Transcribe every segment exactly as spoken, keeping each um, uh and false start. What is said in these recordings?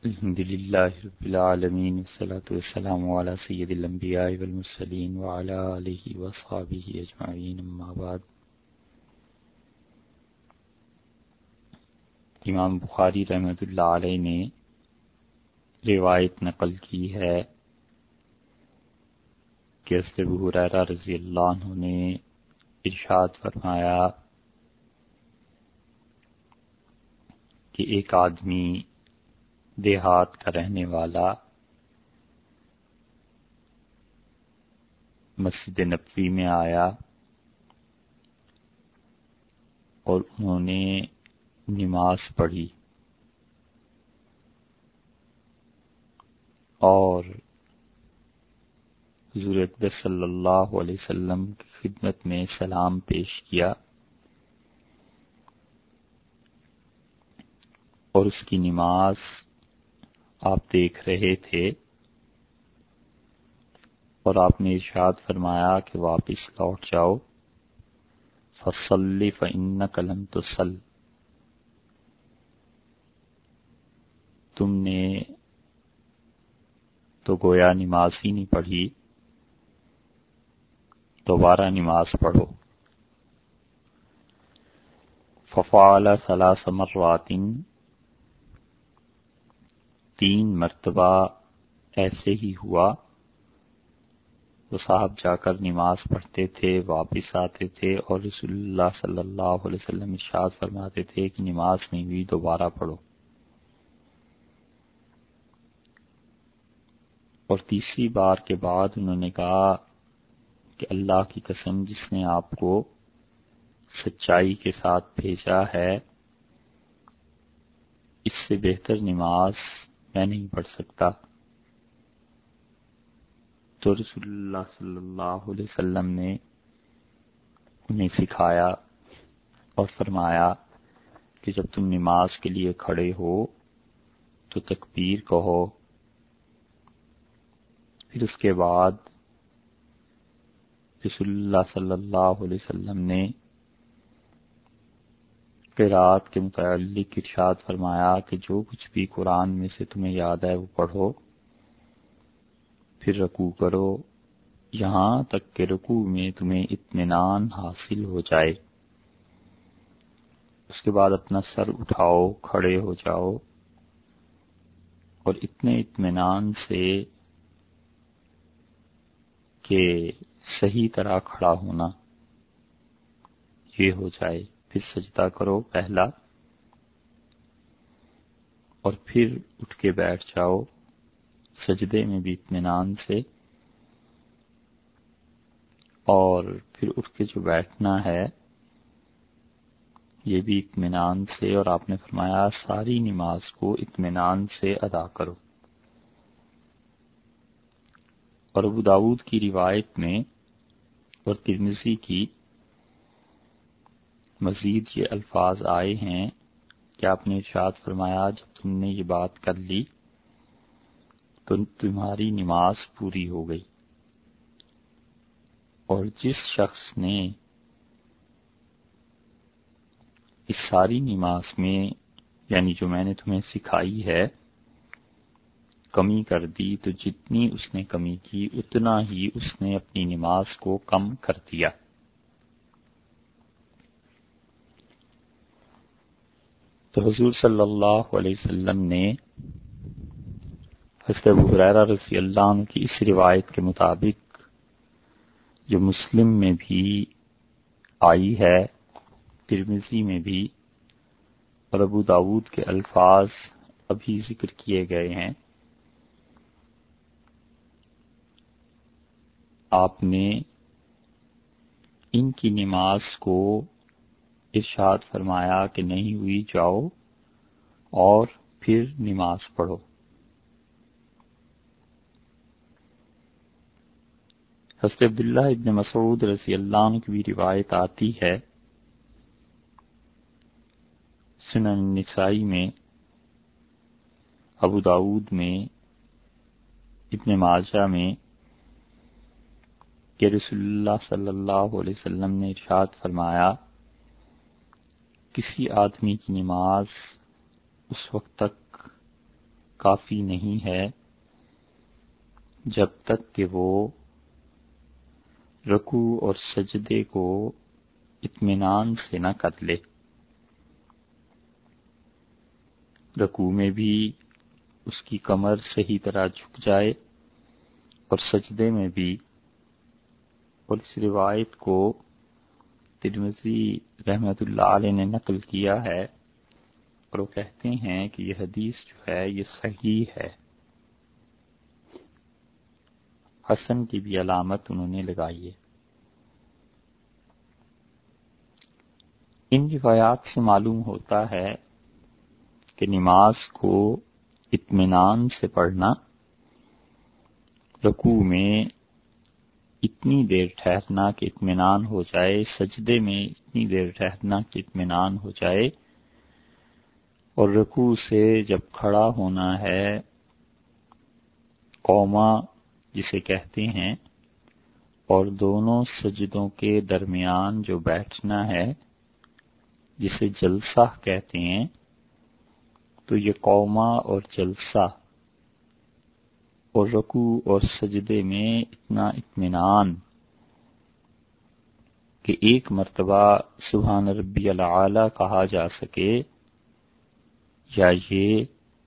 الحمد للہ رب العالمین والصلاة والسلام علی سید الانبیاء والمرسلین وعلی آلہ وصحبہ اجمعین، اما بعد۔ امام بخاری رحمۃ اللہ علیہ نے روایت نقل کی ہے کہ حضرت ابو ہریرہ رضی اللہ عنہ نے ارشاد فرمایا کہ ایک آدمی دیہات کا رہنے والا مسجد نبوی میں آیا اور انہوں نے نماز پڑھی اور حضور اقدس صلی اللہ علیہ وسلم کی خدمت میں سلام پیش کیا اور اس کی نماز آپ دیکھ رہے تھے اور آپ نے ارشاد فرمایا کہ واپس لوٹ جاؤ، فصلی فإنک لم تصل، تم نے تو گویا نماز ہی نہیں پڑھی، دوبارہ نماز پڑھو۔ ففعل ثلاث مرات، تین مرتبہ ایسے ہی ہوا۔ وہ صاحب جا کر نماز پڑھتے تھے، واپس آتے تھے اور رسول اللہ صلی اللہ علیہ وسلم ارشاد فرماتے تھے کہ نماز نہیں ہوئی، دوبارہ پڑھو۔ اور تیسری بار کے بعد انہوں نے کہا کہ اللہ کی قسم جس نے آپ کو سچائی کے ساتھ بھیجا ہے، اس سے بہتر نماز میں نہیں پڑھ سکتا۔ تو رسول اللہ صلی اللہ علیہ وسلم نے انہیں سکھایا اور فرمایا کہ جب تم نماز کے لیے کھڑے ہو تو تکبیر کہو، پھر اس کے بعد رسول اللہ صلی اللہ علیہ وسلم نے قرات کے متعلق ارشاد فرمایا کہ جو کچھ بھی قرآن میں سے تمہیں یاد ہے وہ پڑھو، پھر رکوع کرو یہاں تک کہ رکوع میں تمہیں اطمینان حاصل ہو جائے۔ اس کے بعد اپنا سر اٹھاؤ، کھڑے ہو جاؤ اور اتنے اطمینان سے کہ صحیح طرح کھڑا ہونا یہ ہو جائے، پھر سجدہ کرو پہلا اور پھر اٹھ کے بیٹھ جاؤ، سجدے میں بھی اطمینان سے، اور پھر اٹھ کے جو بیٹھنا ہے یہ بھی اطمینان سے، اور آپ نے فرمایا ساری نماز کو اطمینان سے ادا کرو۔ اور ابو داؤد کی روایت میں اور ترمذی کی مزید یہ الفاظ آئے ہیں کہ آپ نے ارشاد فرمایا جب تم نے یہ بات کر لی تو تمہاری نماز پوری ہو گئی، اور جس شخص نے اس ساری نماز میں یعنی جو میں نے تمہیں سکھائی ہے کمی کر دی، تو جتنی اس نے کمی کی اتنا ہی اس نے اپنی نماز کو کم کر دیا۔ تو حضور صلی اللہ علیہ وسلم نے حضرت ابو ہریرہ رضی اللہ عنہ کی اس روایت کے مطابق جو مسلم میں بھی آئی ہے، ترمذی میں بھی اور ابو داؤد کے الفاظ ابھی ذکر کیے گئے ہیں، آپ نے ان کی نماز کو ارشاد فرمایا کہ نہیں ہوئی جاؤ اور پھر نماز پڑھو۔ حضرت عبداللہ ابن مسعود رضی اللہ عنہ کی بھی روایت آتی ہے سنن نسائی میں، ابو داؤد میں، ابن ماجہ میں، کہ رسول اللہ صلی اللہ علیہ وسلم نے ارشاد فرمایا کسی آدمی کی نماز اس وقت تک کافی نہیں ہے جب تک کہ وہ رکوع اور سجدے کو اطمینان سے نہ کر لے۔ رکوع میں بھی اس کی کمر صحیح طرح جھک جائے اور سجدے میں بھی، اور اس روایت کو ترمذی رحمۃ اللہ علیہ نے نقل کیا ہے اور وہ کہتے ہیں کہ یہ حدیث جو ہے یہ صحیح ہے۔ حسن کی بھی علامت انہوں نے لگائی ہے۔ ان روایات سے معلوم ہوتا ہے کہ نماز کو اطمینان سے پڑھنا، رکوع میں اتنی دیر ٹھہرنا کہ اطمینان ہو جائے، سجدے میں اتنی دیر ٹھہرنا کہ اطمینان ہو جائے، اور رکوع سے جب کھڑا ہونا ہے قوما جسے کہتے ہیں، اور دونوں سجدوں کے درمیان جو بیٹھنا ہے جسے جلسہ کہتے ہیں، تو یہ قوما اور جلسہ اور رکوع اور سجدے میں اتنا اطمینان کہ ایک مرتبہ سبحان ربی الاعلی کہا جا سکے، یا یہ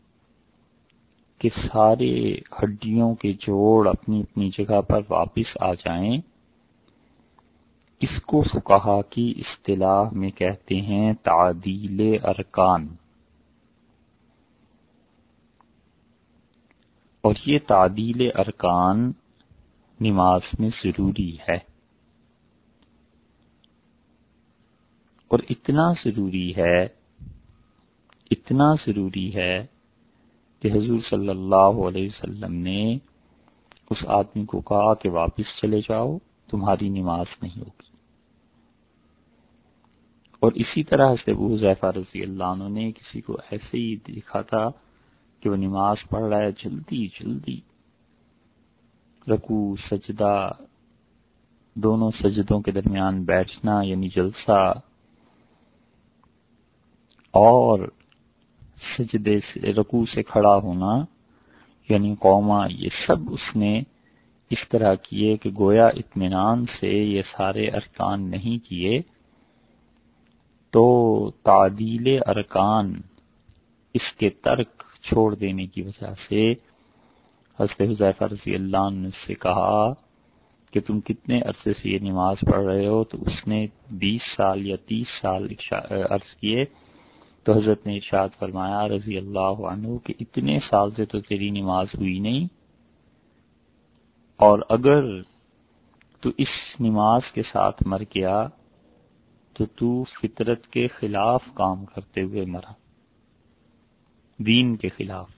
کہ سارے ہڈیوں کے جوڑ اپنی اپنی جگہ پر واپس آ جائیں، اس کو فقہا کی اصطلاح میں کہتے ہیں تعدیل ارکان۔ اور یہ تعدیل ارکان نماز میں ضروری ہے، اور اتنا ضروری ہے اتنا ضروری ہے کہ حضور صلی اللہ علیہ وسلم نے اس آدمی کو کہا کہ واپس چلے جاؤ، تمہاری نماز نہیں ہوگی۔ اور اسی طرح سے ابو حذیفہ رضی اللہ عنہ نے کسی کو ایسے ہی دیکھا تھا کہ وہ نماز پڑھ رہا ہے، جلدی جلدی رکوع سجدہ، دونوں سجدوں کے درمیان بیٹھنا یعنی جلسہ، اور سجدے سے رکوع سے کھڑا ہونا یعنی قوما، یہ سب اس نے اس طرح کیے کہ گویا اطمینان سے یہ سارے ارکان نہیں کیے۔ تو تعدیل ارکان، اس کے ترک چھوڑ دینے کی وجہ سے حضرت حذیفہ رضی اللہ عنہ نے سے کہا کہ تم کتنے عرصے سے یہ نماز پڑھ رہے ہو؟ تو اس نے بیس سال یا تیس سال عرض کیے، تو حضرت نے ارشاد فرمایا رضی اللہ عنہ کہ اتنے سال سے تو تیری نماز ہوئی نہیں، اور اگر تو اس نماز کے ساتھ مر گیا تو تو فطرت کے خلاف کام کرتے ہوئے مرا، دین کے خلاف،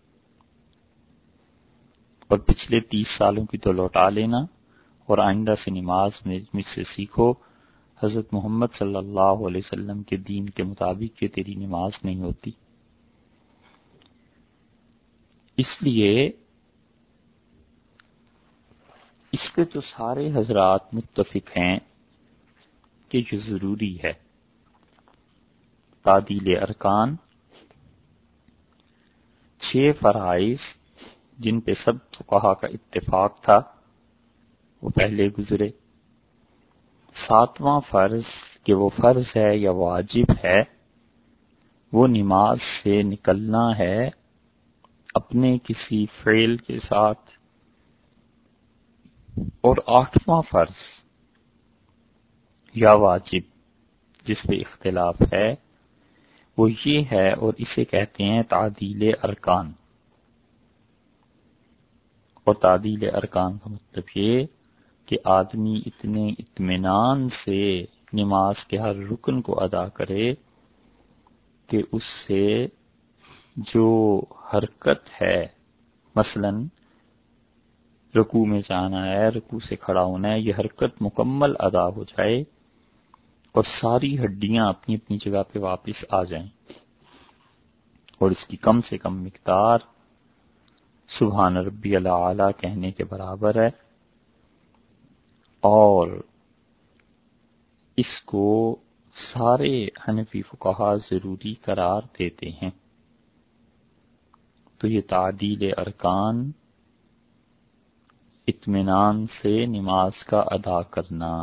اور پچھلے تیس سالوں کی تو لوٹا لینا اور آئندہ سے نماز مجھ سے سیکھو۔ حضرت محمد صلی اللہ علیہ وسلم کے دین کے مطابق یہ تیری نماز نہیں ہوتی۔ اس لیے اس پہ تو سارے حضرات متفق ہیں کہ یہ ضروری ہے۔ تعدیل ارکان، چھ فرائض جن پہ سب فقہا کا اتفاق تھا وہ پہلے گزرے۔ ساتواں فرض کہ وہ فرض ہے یا واجب ہے، وہ نماز سے نکلنا ہے اپنے کسی فعل کے ساتھ۔ اور آٹھواں فرض یا واجب جس پہ اختلاف ہے وہ یہ ہے، اور اسے کہتے ہیں تعدیل ارکان۔ اور تعدیل ارکان کا مطلب یہ کہ آدمی اتنے اطمینان سے نماز کے ہر رکن کو ادا کرے کہ اس سے جو حرکت ہے، مثلا رکوع میں جانا ہے، رکوع سے کھڑا ہونا ہے، یہ حرکت مکمل ادا ہو جائے اور ساری ہڈیاں اپنی اپنی جگہ پہ واپس آ جائیں، اور اس کی کم سے کم مقدار سبحان ربی الاعلی کہنے کے برابر ہے۔ اور اس کو سارے حنفی فقہا ضروری قرار دیتے ہیں۔ تو یہ تعدیل ارکان، اطمینان سے نماز کا ادا کرنا،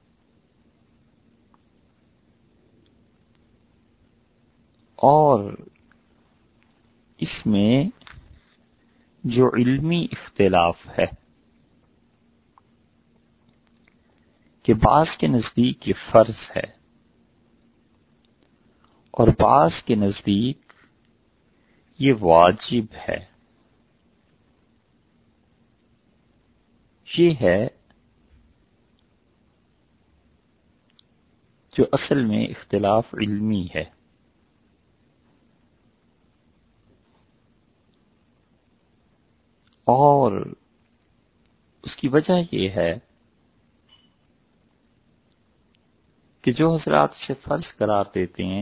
اور اس میں جو علمی اختلاف ہے کہ بعض کے نزدیک یہ فرض ہے اور بعض کے نزدیک یہ واجب ہے، یہ ہے جو اصل میں اختلاف علمی ہے۔ اور اس کی وجہ یہ ہے کہ جو حضرات اسے فرض قرار دیتے ہیں،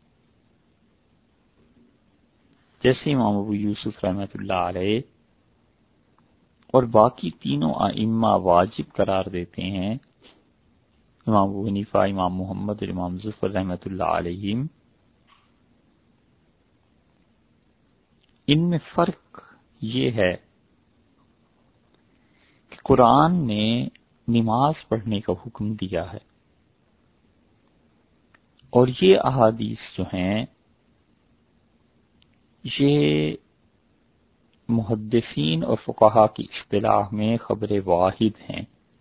جیسے امام ابو یوسف رحمۃ اللہ علیہ، اور باقی تینوں ائمہ واجب قرار دیتے ہیں، امام ابو حنیفہ، امام محمد اور امام ظفر رحمۃ اللہ علیہم، ان میں فرق یہ ہے کہ قرآن نے نماز پڑھنے کا حکم دیا ہے، اور یہ احادیث جو ہیں یہ محدثین اور فقہا کی اصطلاح میں خبر واحد ہیں،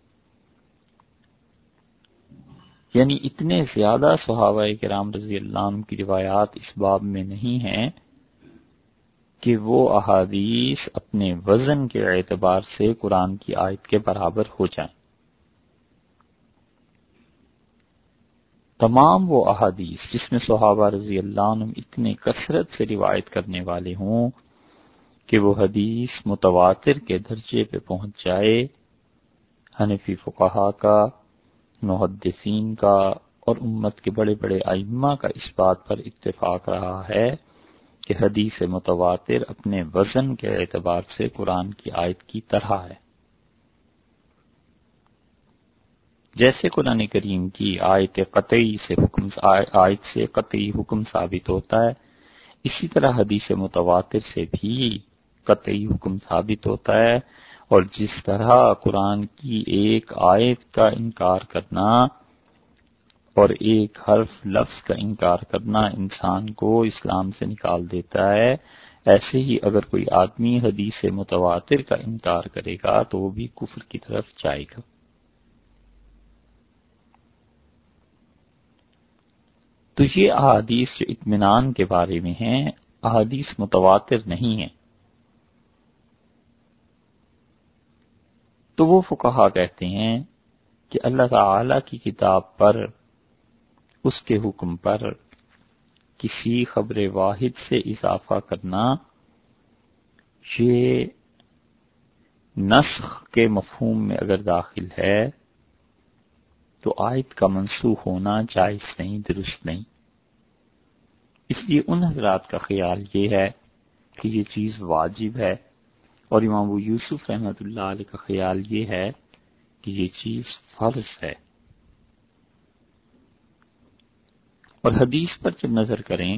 یعنی اتنے زیادہ صحابہ کرام رضی اللہ عنہ کی روایات اس باب میں نہیں ہیں کہ وہ احادیث اپنے وزن کے اعتبار سے قرآن کی آیت کے برابر ہو جائیں۔ تمام وہ احادیث جس میں صحابہ رضی اللہ عنہ اتنے کثرت سے روایت کرنے والے ہوں کہ وہ حدیث متواتر کے درجے پہ پہنچ جائے، حنفی فقہا کا، محدثین کا اور امت کے بڑے بڑے ائمہ کا اس بات پر اتفاق رہا ہے کہ حدیث متواتر اپنے وزن کے اعتبار سے قرآن کی آیت کی طرح ہے۔ جیسے قرآن کریم کی آیت قطعی سے حکم آیت سے قطعی حکم ثابت ہوتا ہے، اسی طرح حدیث متواتر سے بھی قطعی حکم ثابت ہوتا ہے، اور جس طرح قرآن کی ایک آیت کا انکار کرنا اور ایک حرف لفظ کا انکار کرنا انسان کو اسلام سے نکال دیتا ہے، ایسے ہی اگر کوئی آدمی حدیث متواتر کا انکار کرے گا تو وہ بھی کفر کی طرف جائے گا۔ تو یہ احادیث جو اطمینان کے بارے میں ہیں، احادیث متواتر نہیں ہیں۔ تو وہ فقہا کہتے ہیں کہ اللہ تعالی کی کتاب پر، اس کے حکم پر کسی خبر واحد سے اضافہ کرنا یہ نسخ کے مفہوم میں اگر داخل ہے تو آیت کا منسوخ ہونا جائز نہیں، درست نہیں۔ اس لیے ان حضرات کا خیال یہ ہے کہ یہ چیز واجب ہے، اور امام ابو یوسف رحمۃ اللہ علیہ کا خیال یہ ہے کہ یہ چیز فرض ہے۔ اور حدیث پر جب نظر کریں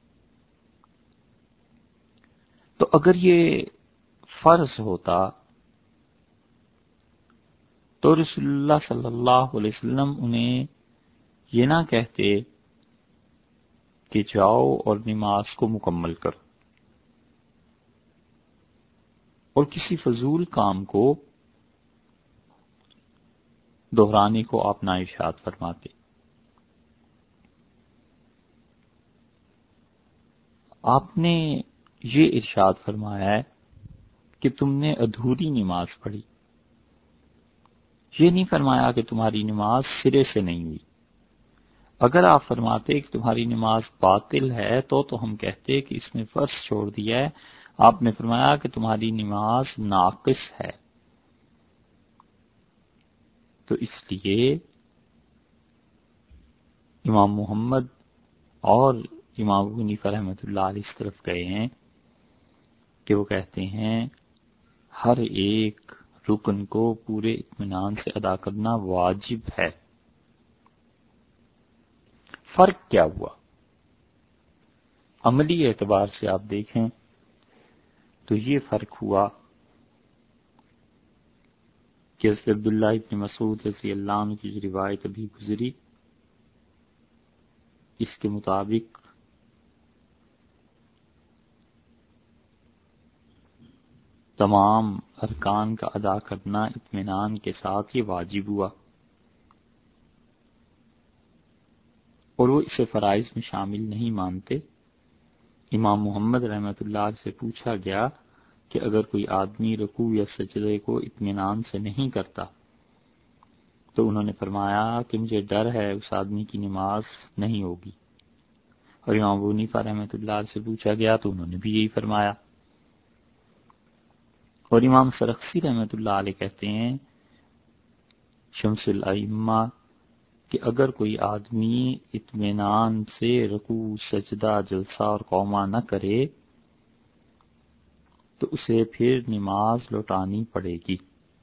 تو اگر یہ فرض ہوتا تو رسول اللہ صلی اللہ علیہ وسلم انہیں یہ نہ کہتے کہ جاؤ اور نماز کو مکمل کرو، اور کسی فضول کام کو دہرانے کو آپ نہ ارشاد فرماتے۔ آپ نے یہ ارشاد فرمایا ہے کہ تم نے ادھوری نماز پڑھی، یہ نہیں فرمایا کہ تمہاری نماز سرے سے نہیں ہوئی۔ اگر آپ فرماتے کہ تمہاری نماز باطل ہے تو تو ہم کہتے کہ اس نے فرض چھوڑ دیا ہے۔ آپ نے فرمایا کہ تمہاری نماز ناقص ہے، تو اس لیے امام محمد اور امام ابو حنیفہ رحمۃ اللہ علیہ اس طرف گئے ہیں کہ وہ کہتے ہیں ہر ایک رکن کو پورے اطمینان سے ادا کرنا واجب ہے۔ فرق کیا ہوا؟ عملی اعتبار سے آپ دیکھیں تو یہ فرق ہوا کہ حضرت عبداللہ ابن مسعود رضی اللہ عنہ کی جو روایت ابھی گزری، اس کے مطابق تمام ارکان کا ادا کرنا اطمینان کے ساتھ یہ واجب ہوا، اور وہ اسے فرائض میں شامل نہیں مانتے۔ امام محمد رحمۃ اللہ سے پوچھا گیا کہ اگر کوئی آدمی رکوع یا سجدے کو اطمینان سے نہیں کرتا تو انہوں نے فرمایا کہ مجھے ڈر ہے اس آدمی کی نماز نہیں ہوگی، اور امام ابو حنیفہ رحمۃ اللہ سے پوچھا گیا تو انہوں نے بھی یہی فرمایا۔ اور امام سرخسی رحمۃ اللہ علیہ کہتے ہیں شمس الائمہ کہ اگر کوئی آدمی اطمینان سے رکوع، سجدہ، جلسہ اور قومہ نہ کرے تو اسے پھر نماز لوٹانی پڑے گی،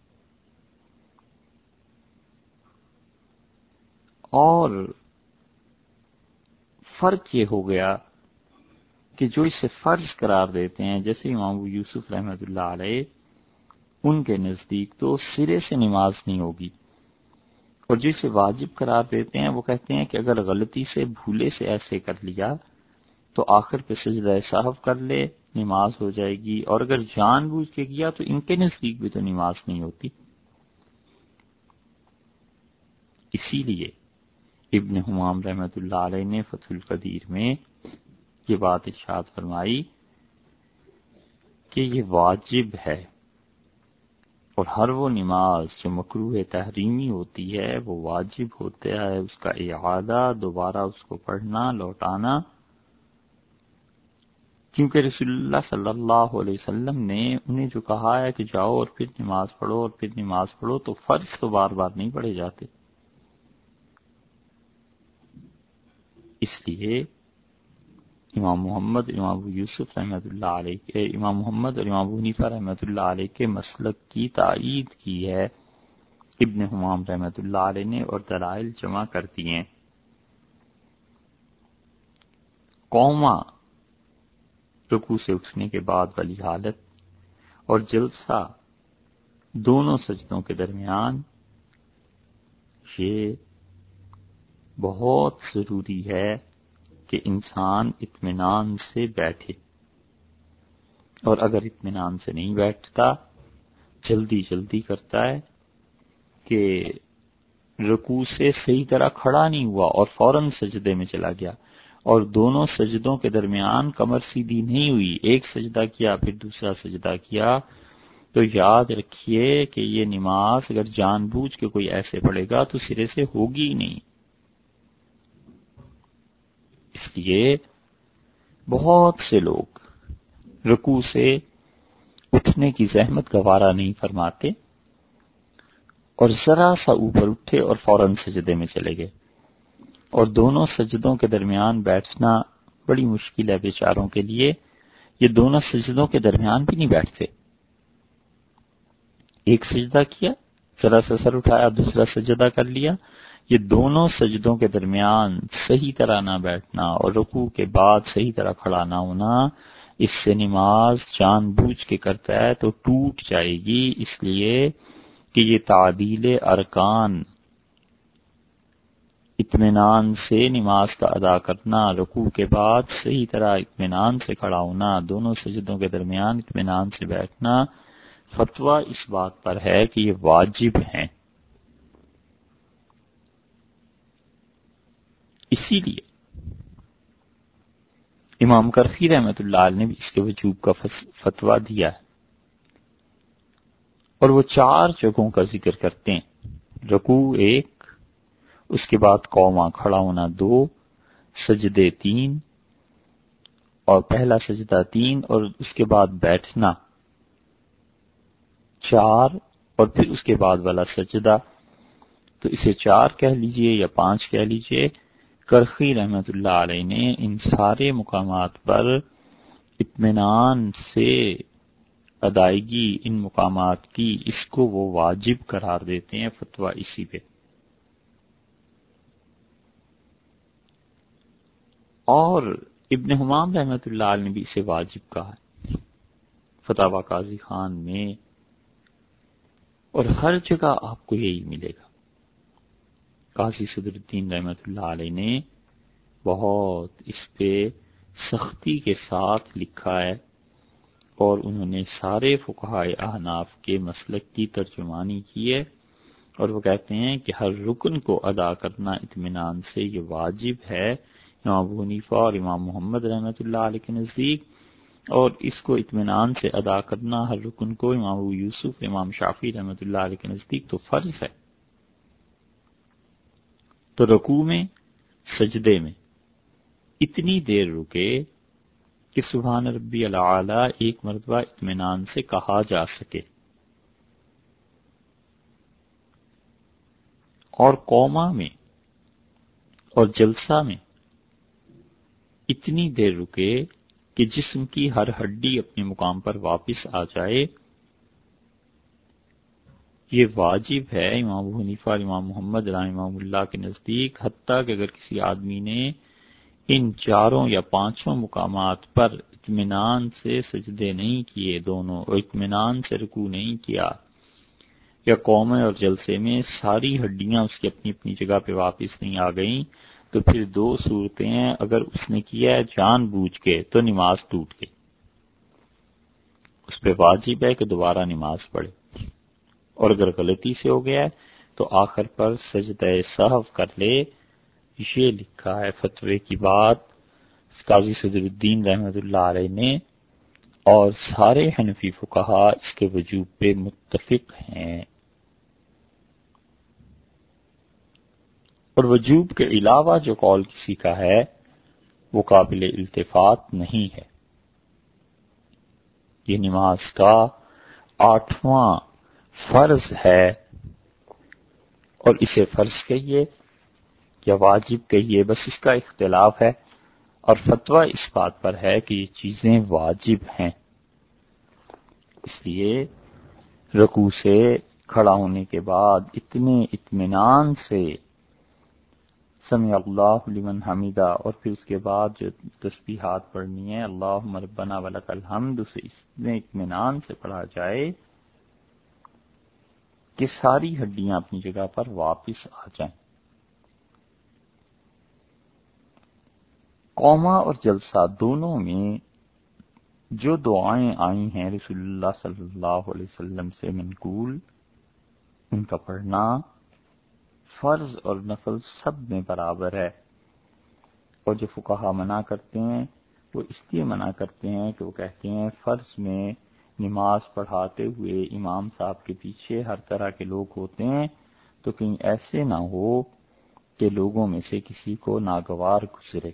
اور فرق یہ ہو گیا کہ جو اسے فرض قرار دیتے ہیں جیسے امام ابو یوسف رحمۃ اللہ علیہ، ان کے نزدیک تو سرے سے نماز نہیں ہوگی، اور جو اسے واجب قرار دیتے ہیں وہ کہتے ہیں کہ اگر غلطی سے بھولے سے ایسے کر لیا تو آخر پہ سجدہ سہو کر لے نماز ہو جائے گی، اور اگر جان بوجھ کے کیا تو ان کے نزدیک بھی تو نماز نہیں ہوتی۔ اسی لیے ابن حمام رحمۃ اللہ علیہ نے فتح القدیر میں یہ بات ارشاد فرمائی کہ یہ واجب ہے، اور ہر وہ نماز جو مکروہ تحریمی ہوتی ہے وہ واجب ہوتا ہے اس کا اعادہ، دوبارہ اس کو پڑھنا، لوٹانا، کیونکہ رسول اللہ صلی اللہ علیہ وسلم نے انہیں جو کہا ہے کہ جاؤ اور پھر نماز پڑھو اور پھر نماز پڑھو، تو فرض تو بار بار نہیں پڑھے جاتے۔ اس لیے امام محمد امام ابو یوسف رحمۃ اللہ علیہ کے امام محمد اور امام ابو حنیفہ رحمۃ اللہ علیہ کے مسلک کی تائید کی ہے ابن حمام رحمۃ اللہ علیہ نے، اور دلائل جمع کرتی ہیں۔ قوما رکوع سے اٹھنے کے بعد والی حالت اور جلسہ دونوں سجدوں کے درمیان یہ بہت ضروری ہے کہ انسان اطمینان سے بیٹھے، اور اگر اطمینان سے نہیں بیٹھتا، جلدی جلدی کرتا ہے کہ رکوع سے صحیح طرح کھڑا نہیں ہوا اور فوراً سجدے میں چلا گیا، اور دونوں سجدوں کے درمیان کمر سیدھی نہیں ہوئی، ایک سجدہ کیا پھر دوسرا سجدہ کیا، تو یاد رکھیے کہ یہ نماز اگر جان بوجھ کے کوئی ایسے پڑھے گا تو سرے سے ہوگی ہی نہیں۔ اس لیے بہت سے لوگ رکوع سے اٹھنے کی زحمت گوارا نہیں فرماتے اور ذرا سا اوپر اٹھے اور فوراً سجدے میں چلے گئے، اور دونوں سجدوں کے درمیان بیٹھنا بڑی مشکل ہے بیچاروں کے لیے۔ یہ دونوں سجدوں کے درمیان بھی نہیں بیٹھتے، ایک سجدہ کیا، ذرا سا سر اٹھایا، دوسرا سجدہ کر لیا، یہ دونوں سجدوں کے درمیان صحیح طرح نہ بیٹھنا اور رکوع کے بعد صحیح طرح کھڑا نہ ہونا، اس سے نماز جان بوجھ کے کرتا ہے تو ٹوٹ جائے گی، اس لیے کہ یہ تعدیل ارکان، اطمینان سے نماز کا ادا کرنا، رکوع کے بعد صحیح طرح اطمینان سے کھڑا ہونا، دونوں سجدوں کے درمیان اطمینان سے بیٹھنا، فتویٰ اس بات پر ہے کہ یہ واجب ہیں۔ اسی لیے امام کرخی رحمۃ اللہ علیہ نے بھی اس کے وجوب کا فتویٰ دیا ہے، اور وہ چار جگہوں کا ذکر کرتے ہیں، رکوع ایک، اس کے بعد قوما کھڑا ہونا دو، سجدے تین، اور پہلا سجدہ تین، اور اس کے بعد بیٹھنا چار، اور پھر اس کے بعد والا سجدہ، تو اسے چار کہہ لیجئے یا پانچ کہہ لیجئے۔ کرخی رحمت اللہ علیہ نے ان سارے مقامات پر اطمینان سے ادائیگی ان مقامات کی، اس کو وہ واجب قرار دیتے ہیں، فتویٰ اسی پہ۔ اور ابن حمام رحمت اللہ علیہ نے بھی اسے واجب کہا ہے، فتاوی قاضی خان میں، اور ہر جگہ آپ کو یہی ملے گا۔ قاضی صدر الدین رحمۃ اللہ علیہ نے بہت اس پہ سختی کے ساتھ لکھا ہے، اور انہوں نے سارے فقہائے احناف کے مسلک کی ترجمانی کی ہے، اور وہ کہتے ہیں کہ ہر رکن کو ادا کرنا اطمینان سے یہ واجب ہے امام ابو حنیفہ اور امام محمد رحمۃ اللہ علیہ کے نزدیک، اور اس کو اطمینان سے ادا کرنا ہر رکن کو امام ابو یوسف امام شافعی رحمۃ اللہ علیہ کے نزدیک تو فرض ہے۔ تو رکوع میں، سجدے میں اتنی دیر رکے کہ سبحان ربی الاعلی ایک مرتبہ اطمینان سے کہا جا سکے، اور قوما میں اور جلسہ میں اتنی دیر رکے کہ جسم کی ہر ہڈی اپنے مقام پر واپس آ جائے۔ یہ واجب ہے امام ابو حنیفہ اور امام محمد رحمہ اللہ کے نزدیک، حتیٰ کہ اگر کسی آدمی نے ان چاروں یا پانچوں مقامات پر اطمینان سے سجدے نہیں کیے دونوں، اور اطمینان سے رکوع نہیں کیا، یا قوم اور جلسے میں ساری ہڈیاں اس کی اپنی اپنی جگہ پہ واپس نہیں آ گئیں، تو پھر دو صورتیں ہیں۔ اگر اس نے کیا ہے جان بوجھ کے تو نماز ٹوٹ گئی، اس پہ واجب ہے کہ دوبارہ نماز پڑھے، اور اگر غلطی سے ہو گیا ہے تو آخر پر سجدہ سہو کر لے۔ یہ لکھا ہے فتوے کی بات قاضی صدر الدین رحمۃ اللہ علیہ نے، اور سارے حنفی فقہا اس کے وجوب پہ متفق ہیں، اور وجوب کے علاوہ جو قول کسی کا ہے وہ قابل التفات نہیں ہے۔ یہ نماز کا آٹھواں فرض ہے، اور اسے فرض کہیے یا واجب کہیے، بس اس کا اختلاف ہے، اور فتویٰ اس بات پر ہے کہ یہ چیزیں واجب ہیں۔ اس لیے رکوع سے کھڑا ہونے کے بعد اتنے اطمینان سے سمع اللہ لمن حمیدہ، اور پھر اس کے بعد جو تسبیحات پڑھنی ہے اللہم ربنا ولک الحمد، اسے اتنے اطمینان سے پڑھا جائے کہ ساری ہڈیاں اپنی جگہ پر واپس آ جائیں۔ قوما اور جلسہ دونوں میں جو دعائیں آئی ہیں رسول اللہ صلی اللہ علیہ وسلم سے منقول، ان کا پڑھنا فرض اور نفل سب میں برابر ہے، اور جو فقہا منع کرتے ہیں وہ اس لیے منع کرتے ہیں کہ وہ کہتے ہیں فرض میں نماز پڑھاتے ہوئے امام صاحب کے پیچھے ہر طرح کے لوگ ہوتے ہیں، تو کہیں ایسے نہ ہو کہ لوگوں میں سے کسی کو ناگوار گزرے۔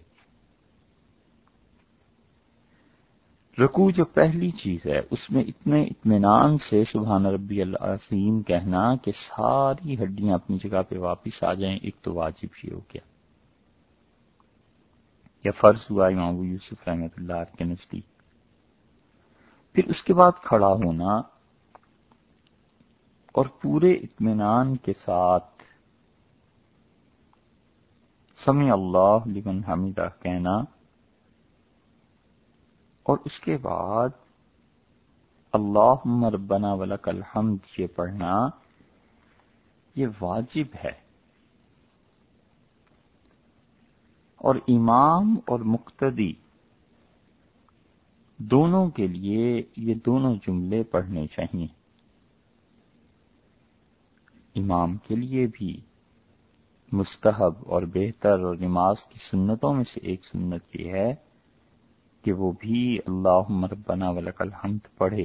رکوع جو پہلی چیز ہے اس میں اتنے اطمینان سے سبحان ربی العظیم کہنا کہ ساری ہڈیاں اپنی جگہ پہ واپس آ جائیں، ایک تو واجب ہی ہو گیا، یا فرض ہوا امام ابو یوسف رحمۃ اللہ کے نزدیک۔ پھر اس کے بعد کھڑا ہونا اور پورے اطمینان کے ساتھ سمع اللہ لمن حمیدہ کہنا، اور اس کے بعد اللہم ربنا ولک الحمد یہ پڑھنا، یہ واجب ہے، اور امام اور مقتدی دونوں کے لیے یہ دونوں جملے پڑھنے چاہیے۔ امام کے لیے بھی مستحب اور بہتر اور نماز کی سنتوں میں سے ایک سنت یہ ہے کہ وہ بھی اللہم ربنا ولک الحمد پڑھے۔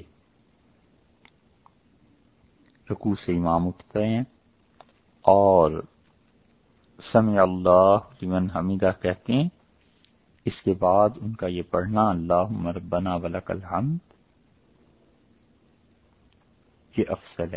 رکوع سے امام اٹھتے ہیں اور سمع اللہ لمن حمیدہ کہتے ہیں، اس کے بعد ان کا یہ پڑھنا اللہم ربنا ولک الحمد یہ افضل ہے،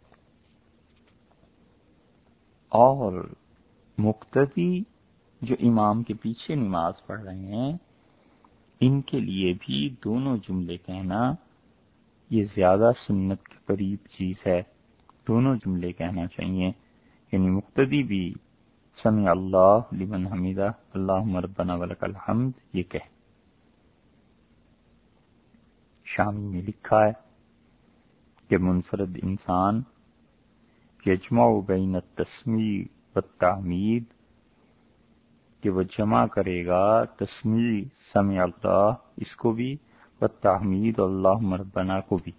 اور مقتدی جو امام کے پیچھے نماز پڑھ رہے ہیں ان کے لیے بھی دونوں جملے کہنا یہ زیادہ سنت کے قریب چیز ہے، دونوں جملے کہنا چاہیے، یعنی مقتدی بھی سمع اللہ لمن حمیدہ اللہم ربنا ولک الحمد یہ کہے۔ شامی میں لکھا ہے کہ منفرد انسان یجمع بین التسمیع والتحمید، کہ وہ جمع کرے گا تسمیع سمع اللہ اس کو بھی، والتحمید اللہم ربنا کو بھی،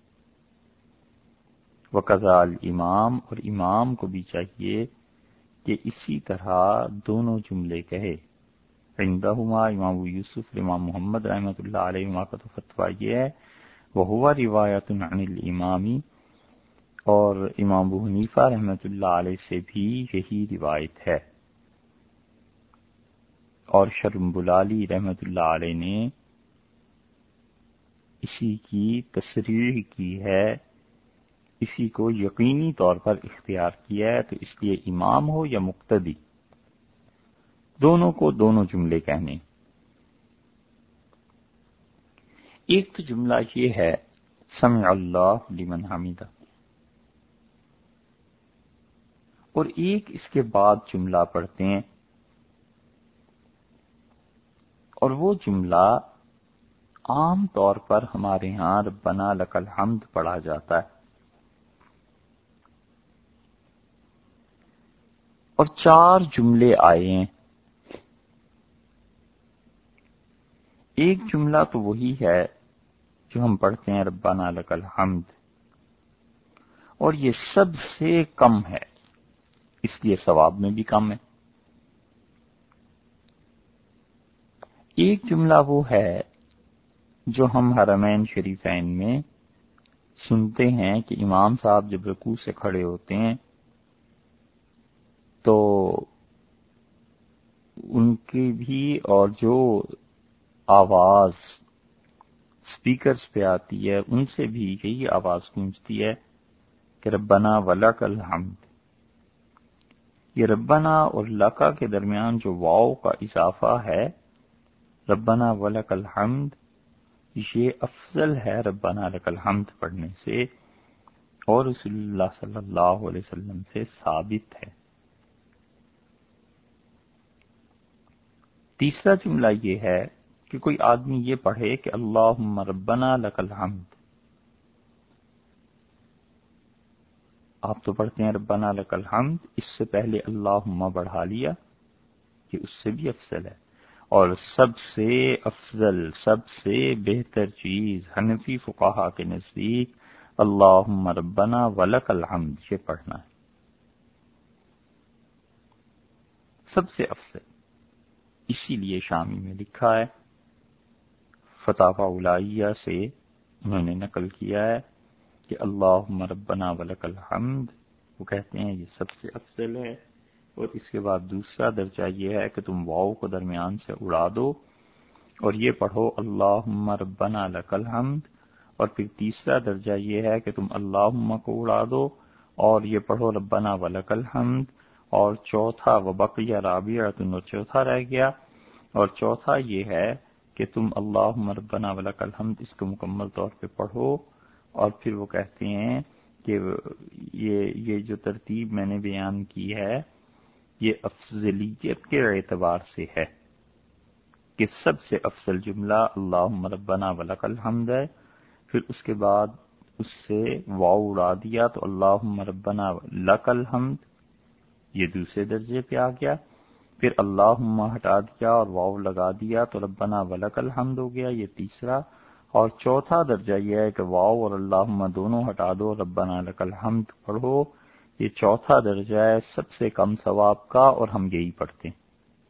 وقضا الامام، اور امام کو بھی چاہیے کہ اسی طرح دونوں جملے کہے۔ عندہما امام ابو یوسف امام محمد رحمۃ اللہ علیہ کا تو فتویٰ یہ ہے، وہو روایت عن الامامی، اور امام ابو حنیفہ رحمۃ اللہ علیہ سے بھی یہی روایت ہے، اور شرمبلالی رحمۃ اللہ علیہ نے اسی کی تصریح کی ہے، اسی کو یقینی طور پر اختیار کیا ہے، تو اس لیے امام ہو یا مقتدی دونوں کو دونوں جملے کہنے۔ ایک تو جملہ یہ ہے سمع اللہ لمن حمدہ، اور ایک اس کے بعد جملہ پڑھتے ہیں، اور وہ جملہ عام طور پر ہمارے ہاں ربنا لک الحمد پڑھا جاتا ہے، اور چار جملے آئے ہیں۔ ایک جملہ تو وہی ہے جو ہم پڑھتے ہیں ربنا لک الحمد، اور یہ سب سے کم ہے، اس لیے ثواب میں بھی کم ہے۔ ایک جملہ وہ ہے جو ہم حرمین شریفین میں سنتے ہیں کہ امام صاحب جب رکوع سے کھڑے ہوتے ہیں تو ان کی بھی اور جو آواز سپیکرز پہ آتی ہے ان سے بھی یہی آواز گونجتی ہے کہ ربنا ولک الحمد۔ یہ ربنا اور لکا کے درمیان جو واو کا اضافہ ہے، ربنا ولک الحمد، یہ افضل ہے ربنا لک الحمد پڑھنے سے، اور رسول اللہ صلی اللہ علیہ وسلم سے ثابت ہے۔ تیسرا جملہ یہ ہے کہ کوئی آدمی یہ پڑھے کہ اللہم ربنا لک الحمد، آپ تو پڑھتے ہیں ربنا لک الحمد، اس سے پہلے اللہم بڑھا لیا، کہ اس سے بھی افضل ہے، اور سب سے افضل سب سے بہتر چیز حنفی فقہا کے نزدیک اللہم ربنا ولک الحمد یہ پڑھنا ہے، سب سے افضل۔ اسی لیے شامی میں لکھا ہے، فتاوی اولائیہ سے انہوں نے نقل کیا ہے کہ اللہم ربنا ولک الحمد، وہ کہتے ہیں یہ سب سے افضل ہے، اور اس کے بعد دوسرا درجہ یہ ہے کہ تم واو کو درمیان سے اڑا دو اور یہ پڑھو اللہم ربنا لک الحمد، اور پھر تیسرا درجہ یہ ہے کہ تم اللہم کو اڑا دو اور یہ پڑھو ربنا ولک الحمد، اور چوتھا وبقی رابعۃ، اور چوتھا رہ گیا، اور چوتھا یہ ہے کہ تم اللہم ربنا ولک الحمد اس کو مکمل طور پہ پڑھو، اور پھر وہ کہتے ہیں کہ یہ یہ جو ترتیب میں نے بیان کی ہے یہ افضلیت کے اعتبار سے ہے کہ سب سے افضل جملہ اللہم ربنا ولک الحمد ہے، پھر اس کے بعد اس سے واو اڑا دیا تو اللہم ربنا لک الحمد، یہ دوسرے درجے پہ آ گیا، پھر اللہم ہٹا دیا اور واو لگا دیا تو ربنا ولک الحمد ہو گیا، یہ تیسرا، اور چوتھا درجہ یہ ہے کہ واو اور اللہم دونوں ہٹا دو ربنا لک الحمد پڑھو، یہ چوتھا درجہ ہے سب سے کم ثواب کا، اور ہم یہی پڑھتے ہیں،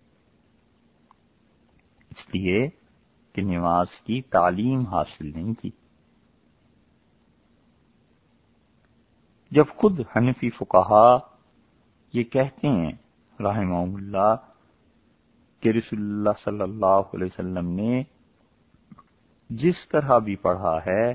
اس لیے کہ نماز کی تعلیم حاصل نہیں کی۔ جب خود حنفی فقہا یہ کہتے ہیں رحمہم اللہ کہ رسول اللہ صلی اللہ علیہ وسلم نے جس طرح بھی پڑھا ہے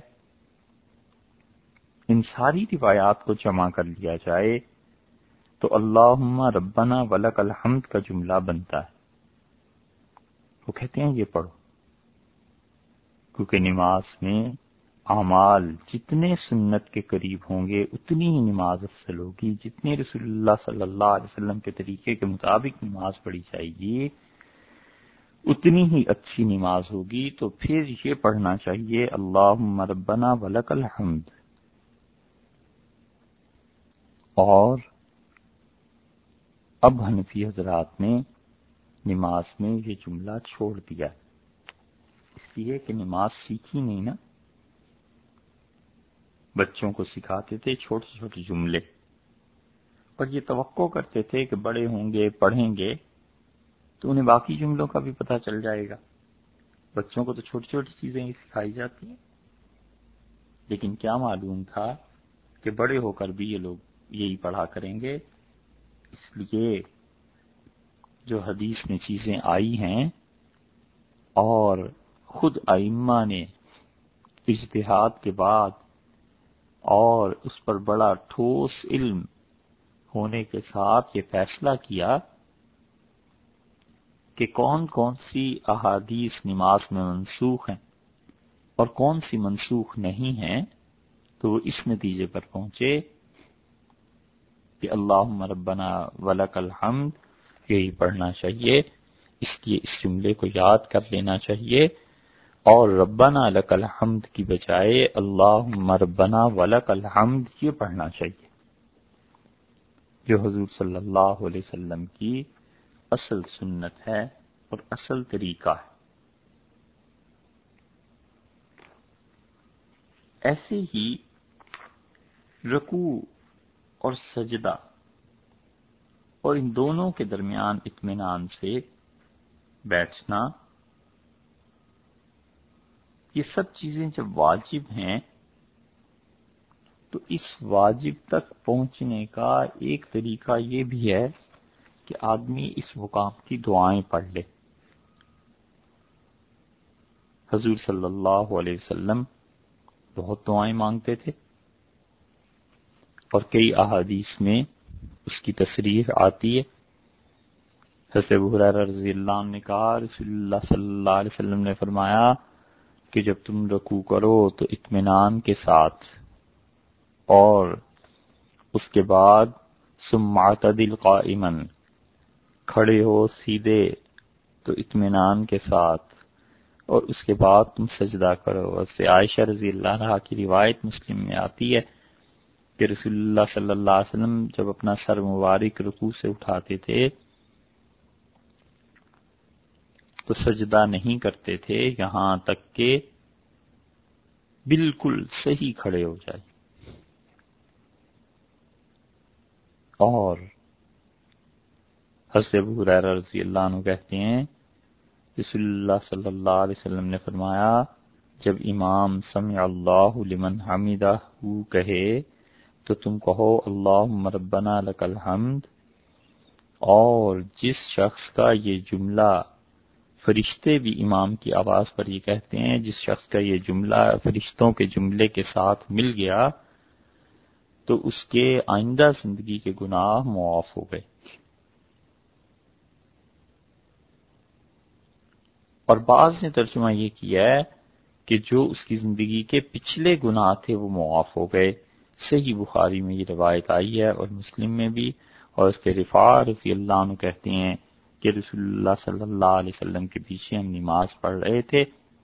ان ساری روایات کو جمع کر لیا جائے تو اللہم ربنا ولک الحمد کا جملہ بنتا ہے، وہ کہتے ہیں یہ پڑھو، کیونکہ نماز میں اعمال جتنے سنت کے قریب ہوں گے اتنی ہی نماز افضل ہوگی، جتنے رسول اللہ صلی اللہ علیہ وسلم کے طریقے کے مطابق نماز پڑھی جائے گی اتنی ہی اچھی نماز ہوگی. تو پھر یہ پڑھنا چاہیے اللہم ربنا ولک الحمد. اور اب حنفی حضرات نے نماز میں یہ جملہ چھوڑ دیا، اس لیے کہ نماز سیکھی نہیں نا. بچوں کو سکھاتے تھے چھوٹے چھوٹے جملے، اور یہ توقع کرتے تھے کہ بڑے ہوں گے پڑھیں گے تو انہیں باقی جملوں کا بھی پتہ چل جائے گا. بچوں کو تو چھوٹی چھوٹی چیزیں ہی سکھائی جاتی ہیں، لیکن کیا معلوم تھا کہ بڑے ہو کر بھی یہ لوگ یہی پڑھا کریں گے. اس لیے جو حدیث میں چیزیں آئی ہیں اور خود ائمہ نے اجتہاد کے بعد اور اس پر بڑا ٹھوس علم ہونے کے ساتھ یہ فیصلہ کیا کہ کون کون سی احادیث نماز میں منسوخ ہیں اور کون سی منسوخ نہیں ہیں، تو وہ اس نتیجے پر پہنچے کہ اللہم ربنا ولک الحمد یہی پڑھنا چاہیے. اس لیے اس جملے کو یاد کر لینا چاہیے اور ربنا لک الحمد کی بجائے اللہم ربنا ولک الحمد یہ پڑھنا چاہیے، جو حضور صلی اللہ علیہ وسلم کی اصل سنت ہے اور اصل طریقہ ہے. ایسے ہی رکوع اور سجدہ اور ان دونوں کے درمیان اطمینان سے بیٹھنا، یہ سب چیزیں جب واجب ہیں تو اس واجب تک پہنچنے کا ایک طریقہ یہ بھی ہے کہ آدمی اس مقام کی دعائیں پڑھ لے. حضور صلی اللہ علیہ وسلم بہت دعائیں مانگتے تھے اور کئی احادیث میں اس کی تصریح آتی ہے. حضرت ابو ہریرہ رضی اللہ عنہ نے کہا رسول اللہ صلی اللہ علیہ وسلم نے فرمایا کہ جب تم رکوع کرو تو اطمینان کے ساتھ، اور اس کے بعد ثم اعتدل قائما، کھڑے ہو سیدھے تو اطمینان کے ساتھ، اور اس کے بعد تم سجدہ کرو. اس سے عائشہ رضی اللہ عنہا کی روایت مسلم میں آتی ہے کہ رسول اللہ صلی اللہ علیہ وسلم جب اپنا سر مبارک رکوع سے اٹھاتے تھے تو سجدہ نہیں کرتے تھے یہاں تک کہ بالکل صحیح کھڑے ہو جائے. اور حضرت ابو ہریرہ رضی اللہ عنہ کہتے ہیں رسول اللہ صلی اللہ علیہ وسلم نے فرمایا جب امام سمع اللہ لمن حمدہ کہے تو تم کہو اللہم ربنا لک الحمد. اور جس شخص کا یہ جملہ، فرشتے بھی امام کی آواز پر یہ کہتے ہیں، جس شخص کا یہ جملہ فرشتوں کے جملے کے ساتھ مل گیا تو اس کے آئندہ زندگی کے گناہ معاف ہو گئے. اور بعض نے ترجمہ یہ کیا ہے کہ جو اس کی زندگی کے پچھلے گناہ تھے وہ معاف ہو گئے. صحیح بخاری میں یہ روایت آئی ہے اور مسلم میں بھی. اور اس کے رفاع رضی اللہ عنہ کہتے ہیں کہ رسول اللہ صلی اللہ علیہ وسلم کے پیچھے ہم نماز پڑھ رہے تھے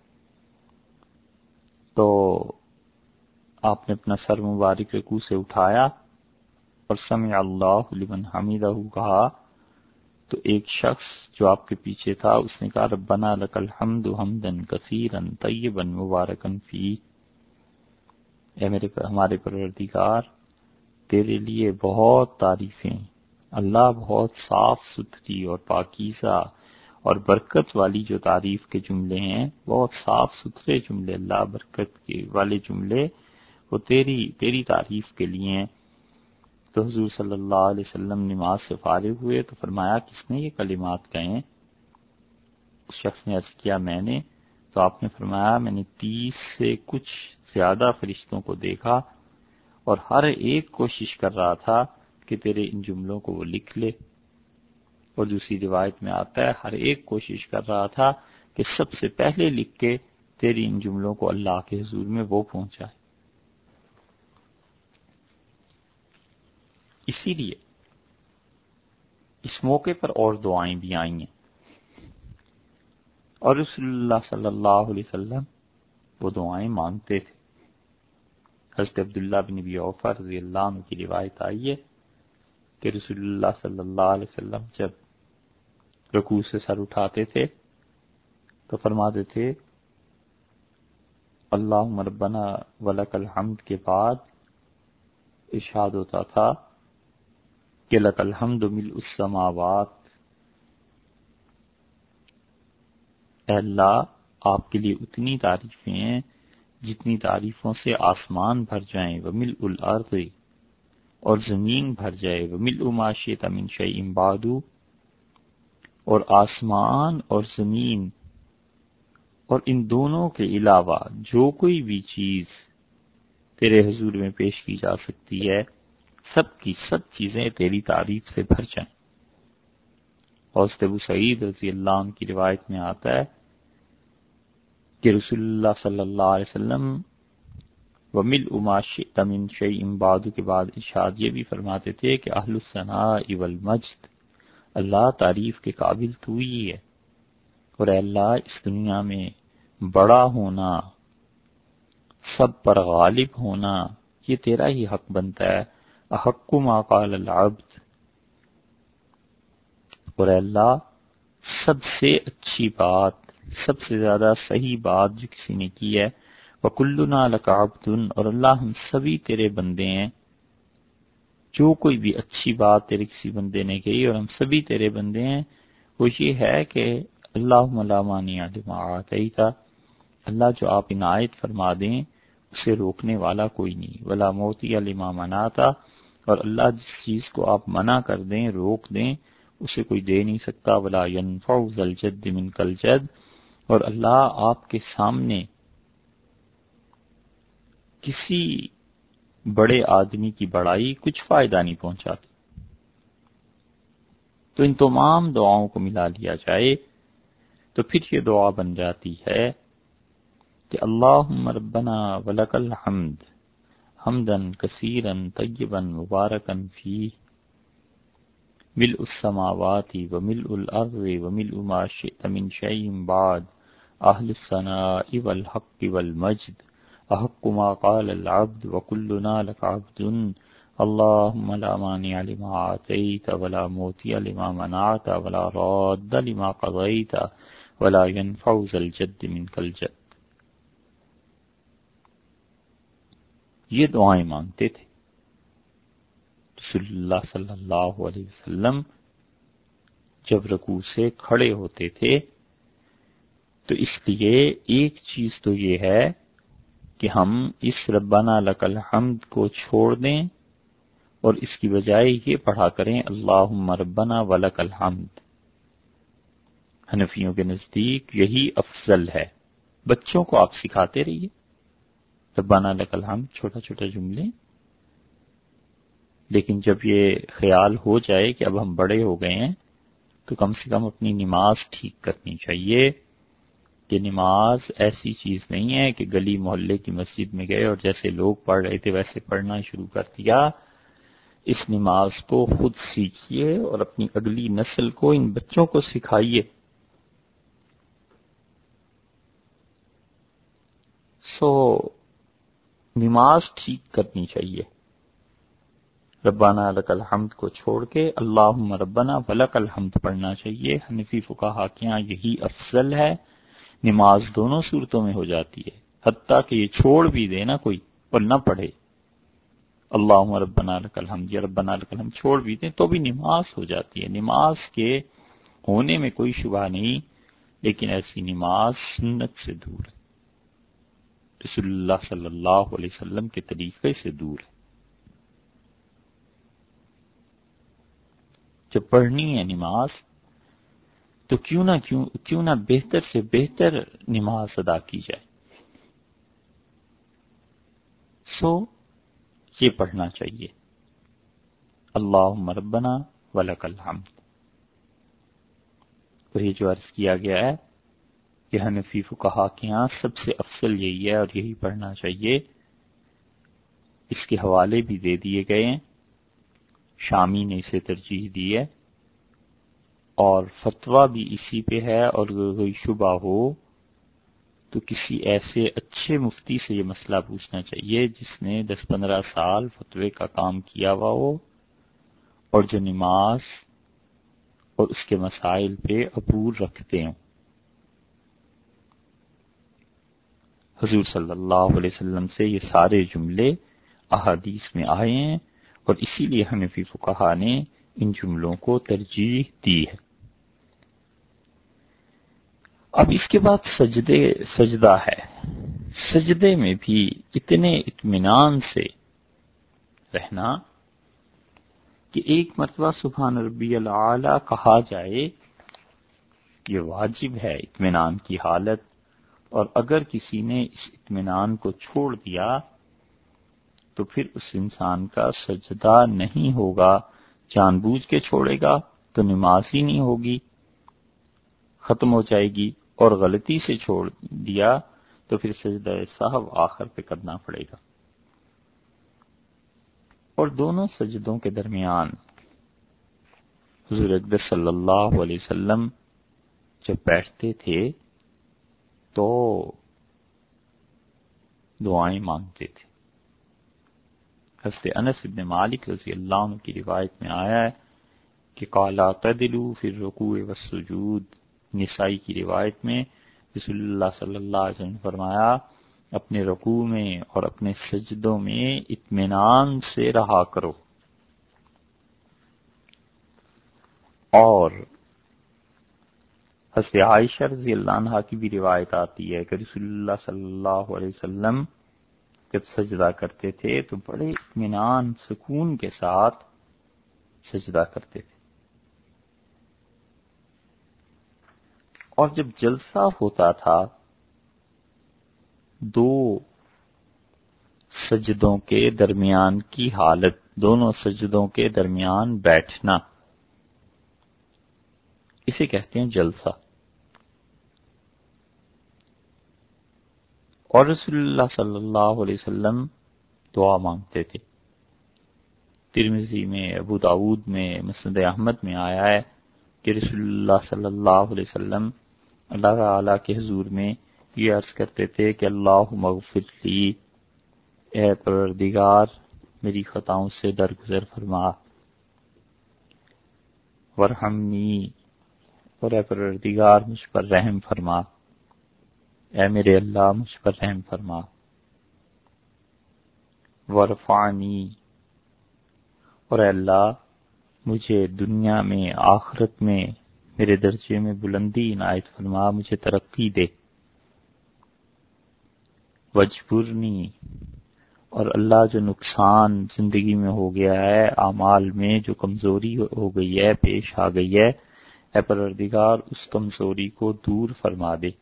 تو آپ نے اپنا سر مبارک رکوع سے اٹھایا اور سمع اللہ لمن حمدہ کہا تو ایک شخص جو آپ کے پیچھے تھا اس نے کہا ربنا لک الحمد حمدا کثیرا طیبا مبارکا فیہ، اے میرے ہمارے پروردگار تیرے لیے بہت تعریفیں، اللہ بہت صاف ستھری اور پاکیزہ اور برکت والی جو تعریف کے جملے ہیں، بہت صاف ستھرے جملے، اللہ برکت کے والے جملے وہ تیری تیری تعریف کے لیے ہیں. تو حضور صلی اللہ علیہ وسلم نماز سے فارغ ہوئے تو فرمایا کس نے یہ کلمات کہیں؟ اس شخص نے عرض کیا میں نے. تو آپ نے فرمایا میں نے تیس سے کچھ زیادہ فرشتوں کو دیکھا اور ہر ایک کوشش کر رہا تھا کہ تیرے ان جملوں کو وہ لکھ لے. اور دوسری روایت میں آتا ہے ہر ایک کوشش کر رہا تھا کہ سب سے پہلے لکھ کے تیری ان جملوں کو اللہ کے حضور میں وہ پہنچائے. اسی لیے اس موقع پر اور دعائیں بھی آئی ہیں. اور رسول اللہ صلی اللہ علیہ وسلم وہ دعائیں مانگتے تھے۔ حضرت عبداللہ بن ابی اوفا رضی اللہ عنہ کی روایت آئی ہے کہ رسول اللہ صلی اللہ علیہ وسلم جب رکوع سے سر اٹھاتے تھے تو فرماتے تھے اللہم ربنا ولک الحمد کے بعد ارشاد ہوتا تھا کہ لک الحمد ملء السماوات، اے اللہ آپ کے لیے اتنی تعریفیں ہیں جتنی تعریفوں سے آسمان بھر جائیں، وملء الارض اور زمین بھر جائے، وملء ما شئت من شیء بعد اور آسمان اور زمین اور ان دونوں کے علاوہ جو کوئی بھی چیز تیرے حضور میں پیش کی جا سکتی ہے، سب کی سب چیزیں تیری تعریف سے بھر جائیں۔ اور ابو سعید رضی اللہ عنہ کی روایت میں آتا ہے کہ رسول اللہ صلی اللہ علیہ وسلم وَمِلْءُ مَا شِئْتَ مِنْ شَيْءٍ بَعْدُ کے بعد ارشاد یہ بھی فرماتے تھے کہ اہل الثناء والمجد، اللہ تعریف کے قابل تو ہی ہے، اور اے اللہ اس دنیا میں بڑا ہونا، سب پر غالب ہونا، یہ تیرا ہی حق بنتا ہے۔ احق ما قال العبد، اور اے اللہ سب سے اچھی بات، سب سے زیادہ صحیح بات جو کسی نے کی ہے، وَكُلُّنَا لَكَ عَبْدٌ، اور اللہ ہم سبھی تیرے بندے ہیں، جو کوئی بھی اچھی بات تیرے کسی بندے نے کہی اور ہم سبھی تیرے بندے ہیں، وہ یہ ہے کہ اللہم لا مانع لما اعطیت، اللہ جو آپ عنایت فرما دیں اسے روکنے والا کوئی نہیں، ولا معطی لما منعت، اور اللہ جس چیز کو آپ منع کر دیں، روک دیں، اسے کوئی دے نہیں سکتا، ولا ينفع ذا الجد منک الجد، اور اللہ آپ کے سامنے کسی بڑے آدمی کی بڑائی کچھ فائدہ نہیں پہنچاتی۔ تو ان تمام دعاؤں کو ملا لیا جائے تو پھر یہ دعا بن جاتی ہے کہ اللہم ربنا ولک الحمد حمدا کثیرا طیبا مبارکا فیہ ملء السماوات وملء الارض وملء ما شئت من شیء بعد اہل الثناء والحق والمجد احق ما قال العبد وكلنا لك عبد اللهم لا مانع لما اعطيت ولا معطي لما منعت ولا راد لما قضيت ولا ينفع ذا الجد منك الجد۔ یہ دعائیں مانگتے تھے رسول اللہ صلی اللہ علیہ وسلم جب رکوع سے کھڑے ہوتے تھے، تو اس لیے ایک چیز تو یہ ہے کہ ہم اس ربنا لک الحمد کو چھوڑ دیں اور اس کی بجائے یہ پڑھا کریں اللہم ربنا ولک الحمد۔ حنفیوں کے نزدیک یہی افضل ہے۔ بچوں کو آپ سکھاتے رہیے ربنا لک الحمد، چھوٹا چھوٹا جملے، لیکن جب یہ خیال ہو جائے کہ اب ہم بڑے ہو گئے ہیں تو کم سے کم اپنی نماز ٹھیک کرنی چاہیے، کہ نماز ایسی چیز نہیں ہے کہ گلی محلے کی مسجد میں گئے اور جیسے لوگ پڑھ رہے تھے ویسے پڑھنا شروع کر دیا۔ اس نماز کو خود سیکھیے اور اپنی اگلی نسل کو، ان بچوں کو سکھائیے۔ سو نماز ٹھیک کرنی چاہیے، ربنا لک الحمد کو چھوڑ کے اللہم ربنا ولک الحمد پڑھنا چاہیے۔ حنفی فقہا کے یہاں یہی افضل ہے۔ نماز دونوں صورتوں میں ہو جاتی ہے، حتیٰ کہ یہ چھوڑ بھی دے نا کوئی اور نہ پڑھے اللہم ربنا لک الحمد یا ربنا لک الحمد، چھوڑ بھی دیں تو بھی نماز ہو جاتی ہے۔ نماز کے ہونے میں کوئی شبہ نہیں، لیکن ایسی نماز سنت سے دور ہے، رسول اللہ صلی اللہ علیہ وسلم کے طریقے سے دور ہے۔ جب پڑھنی ہے نماز تو کیوں نہ کیوں کیوں نہ بہتر سے بہتر نماز ادا کی جائے۔ سو یہ پڑھنا چاہیے اللہم ربنا ولک الحمد۔ اور یہ جو عرض کیا گیا ہے کہ حنفی فقہا کے یہاں سب سے افضل یہی ہے اور یہی پڑھنا چاہیے، اس کے حوالے بھی دے دیے گئے ہیں، شامی نے اسے ترجیح دی ہے۔ اور فتویٰ بھی اسی پہ ہے، اور اگر کوئی شبہ ہو تو کسی ایسے اچھے مفتی سے یہ مسئلہ پوچھنا چاہیے جس نے دس پندرہ سال فتوے کا کام کیا ہوا ہو اور جو نماز اور اس کے مسائل پہ عبور رکھتے ہوں۔ حضور صلی اللہ علیہ وسلم سے یہ سارے جملے احادیث میں آئے ہیں، اور اسی لیے حنفی فقہا نے ان جملوں کو ترجیح دی ہے۔ اب اس کے بعد سجدے سجدہ ہے۔ سجدے میں بھی اتنے اطمینان سے رہنا کہ ایک مرتبہ سبحان ربی العالی کہا جائے، یہ واجب ہے اطمینان کی حالت، اور اگر کسی نے اس اطمینان کو چھوڑ دیا تو پھر اس انسان کا سجدہ نہیں ہوگا۔ جان بوجھ کے چھوڑے گا تو نماز ہی نہیں ہوگی، ختم ہو جائے گی، اور غلطی سے چھوڑ دیا تو پھر سجدہ سہو آخر پہ کرنا پڑے گا۔ اور دونوں سجدوں کے درمیان حضور اقدس صلی اللہ علیہ وسلم جب بیٹھتے تھے تو دعائیں مانگتے تھے۔ حضرت انس بن مالک رضی اللہ عنہ کی روایت میں آیا ہے کہ قال اعتدلوا فی الرکوع والسجود، نسائی کی روایت میں رسول اللہ صلی اللہ علیہ وسلم نے فرمایا اپنے رکوع میں اور اپنے سجدوں میں اطمینان سے رہا کرو۔ اور حضرت عائشہ رضی اللہ عنہا کی بھی روایت آتی ہے کہ رسول اللہ صلی اللہ علیہ وسلم جب سجدہ کرتے تھے تو بڑے اطمینان سکون کے ساتھ سجدہ کرتے تھے، اور جب جلسہ ہوتا تھا دو سجدوں کے درمیان کی حالت، دونوں سجدوں کے درمیان بیٹھنا، اسے کہتے ہیں جلسہ۔ اور رسول اللہ صلی اللہ علیہ وسلم دعا مانگتے تھے۔ ترمذی میں، ابو داود میں، مسند احمد میں آیا ہے کہ رسول اللہ صلی اللہ علیہ وسلم اللہ تعالیٰ کے حضور میں یہ عرض کرتے تھے کہ اللہم اغفر لی، اے پروردگار میری خطاؤں سے درگزر فرما، ورحمنی، اور اے پروردگار مجھ پر رحم فرما، اے میرے اللہ مجھ پر رحم فرما، ورفعنی، اور اے اللہ مجھے دنیا میں آخرت میں میرے درجے میں بلندی عنایت فرما، مجھے ترقی دے، وجبرنی، اور اللہ جو نقصان زندگی میں ہو گیا ہے، اعمال میں جو کمزوری ہو گئی ہے، پیش آ گئی ہے، اے پروردگار اس کمزوری کو دور فرما دے،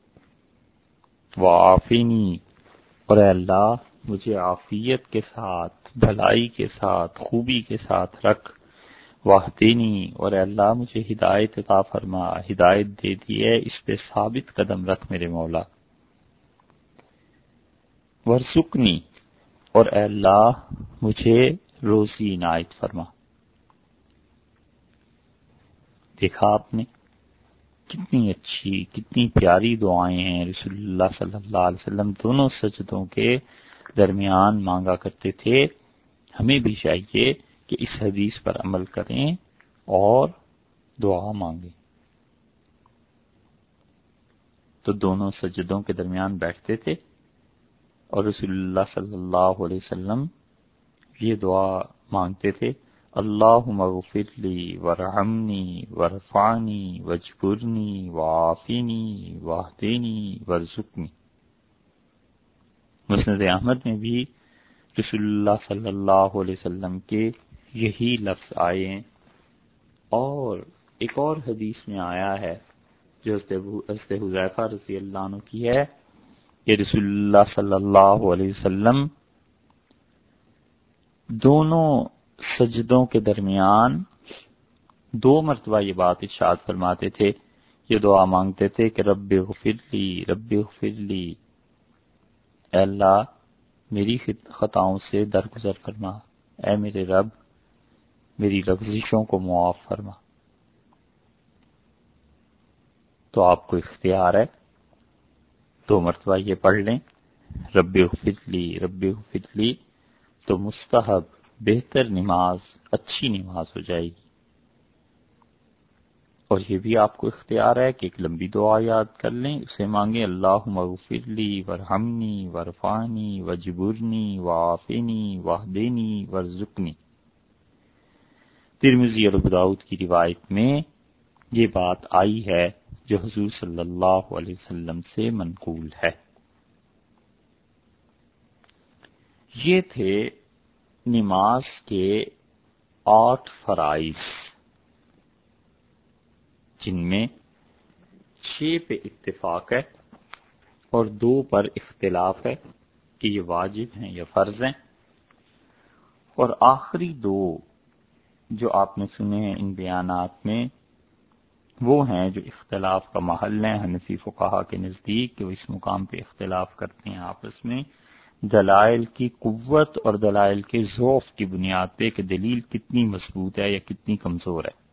وعافنی، اور اے اللہ مجھے عافیت کے ساتھ، بھلائی کے ساتھ، خوبی کے ساتھ رکھ، واہدینی، اور اے اللہ مجھے ہدایت عطا فرما، ہدایت دے دی ہے اس پہ ثابت قدم رکھ میرے مولا، ورزقنی، اور اے اللہ مجھے روزی عنایت فرما۔ دیکھا آپ نے کتنی اچھی، کتنی پیاری دعائیں ہیں رسول اللہ صلی اللہ علیہ وسلم دونوں سجدوں کے درمیان مانگا کرتے تھے۔ ہمیں بھی چاہیے کہ اس حدیث پر عمل کریں اور دعا مانگیں۔ تو دونوں سجدوں کے درمیان بیٹھتے تھے اور رسول اللہ صلی اللہ علیہ وسلم یہ دعا مانگتے تھے، اللہم اغفر لی ورحمنی ورفعنی وجبرنی وعافنی واہدنی ورزقنی۔ مسند احمد میں بھی رسول اللہ صلی اللہ علیہ وسلم کے یہی لفظ آئے ہیں، اور ایک اور حدیث میں آیا ہے جو حضرت حذیفہ رضی اللہ عنہ کی ہے کہ رسول اللہ صلی اللہ علیہ وسلم دونوں سجدوں کے درمیان دو مرتبہ یہ بات ارشاد فرماتے تھے، یہ دعا مانگتے تھے کہ رب اغفر لی، رب اغفر لی، اے اللہ میری خطاؤں سے درگزر فرما، اے میرے رب میری لغزشوں کو معاف فرما۔ تو آپ کو اختیار ہے دو مرتبہ یہ پڑھ لیں رب اغفر لی رب اغفر لی، تو مستحب بہتر نماز اچھی نماز ہو جائے گی۔ اور یہ بھی آپ کو اختیار ہے کہ ایک لمبی دعا یاد کر لیں، اسے مانگیں اللہم اغفر لی ورحمنی ورفعنی وجبرنی وعافنی واہدنی وارزقنی۔ ترمذی اور ابو داؤد کی روایت میں یہ بات آئی ہے جو حضور صلی اللہ علیہ وسلم سے منقول ہے۔ یہ تھے نماز کے آٹھ فرائض، جن میں چھ پہ اتفاق ہے اور دو پر اختلاف ہے کہ یہ واجب ہیں یا فرض ہیں، اور آخری دو جو آپ نے سنے ہیں ان بیانات میں وہ ہیں جو اختلاف کا محل ہیں حنفی فقہا کے نزدیک، کہ وہ اس مقام پہ اختلاف کرتے ہیں آپس میں دلائل کی قوت اور دلائل کے ضعف کی بنیاد پہ کہ دلیل کتنی مضبوط ہے یا کتنی کمزور ہے۔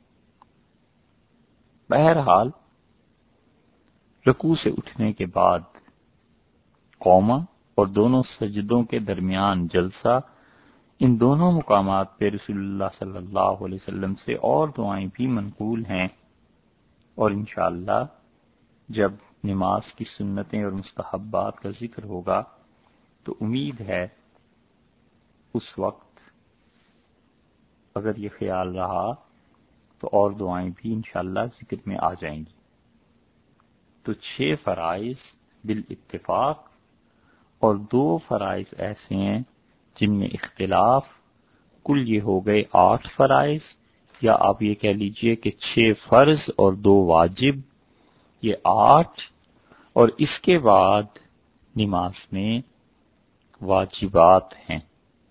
بہرحال رکوع سے اٹھنے کے بعد قوما اور دونوں سجدوں کے درمیان جلسہ، ان دونوں مقامات پہ رسول اللہ صلی اللہ علیہ وسلم سے اور دعائیں بھی منقول ہیں، اور انشاءاللہ جب نماز کی سنتیں اور مستحبات کا ذکر ہوگا تو امید ہے اس وقت اگر یہ خیال رہا تو اور دعائیں بھی انشاءاللہ ذکر میں آ جائیں گی۔ تو چھ فرائض بالاتفاق اور دو فرائض ایسے ہیں جن میں اختلاف، کل یہ ہو گئے آٹھ فرائض، یا آپ یہ کہہ لیجئے کہ چھ فرض اور دو واجب، یہ آٹھ، اور اس کے بعد نماز میں واجبات ہیں۔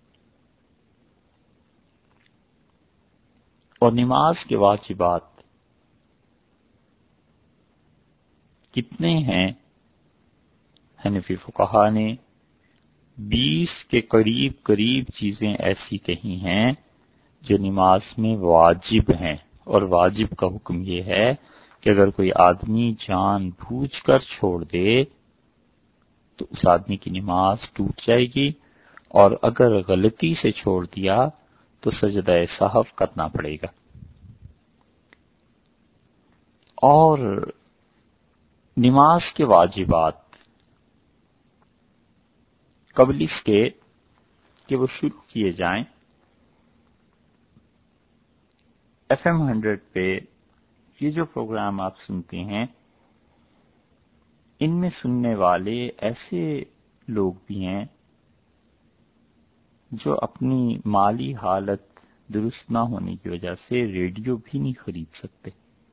اور نماز کے واجبات کتنے ہیں؟ حنفی فقہا نے بیس کے قریب قریب چیزیں ایسی کہی ہیں جو نماز میں واجب ہیں، اور واجب کا حکم یہ ہے کہ اگر کوئی آدمی جان بوجھ کر چھوڑ دے تو اس آدمی کی نماز ٹوٹ جائے گی، اور اگر غلطی سے چھوڑ دیا تو سجدہ سہو کرنا پڑے گا۔ اور نماز کے واجبات قبل اس کے کہ وہ شروع کیے جائیں، ایف ایم ہنڈریڈ پہ یہ جو پروگرام آپ سنتے ہیں ان میں سننے والے ایسے لوگ بھی ہیں جو اپنی مالی حالت درست نہ ہونے کی وجہ سے ریڈیو بھی نہیں خرید سکتے۔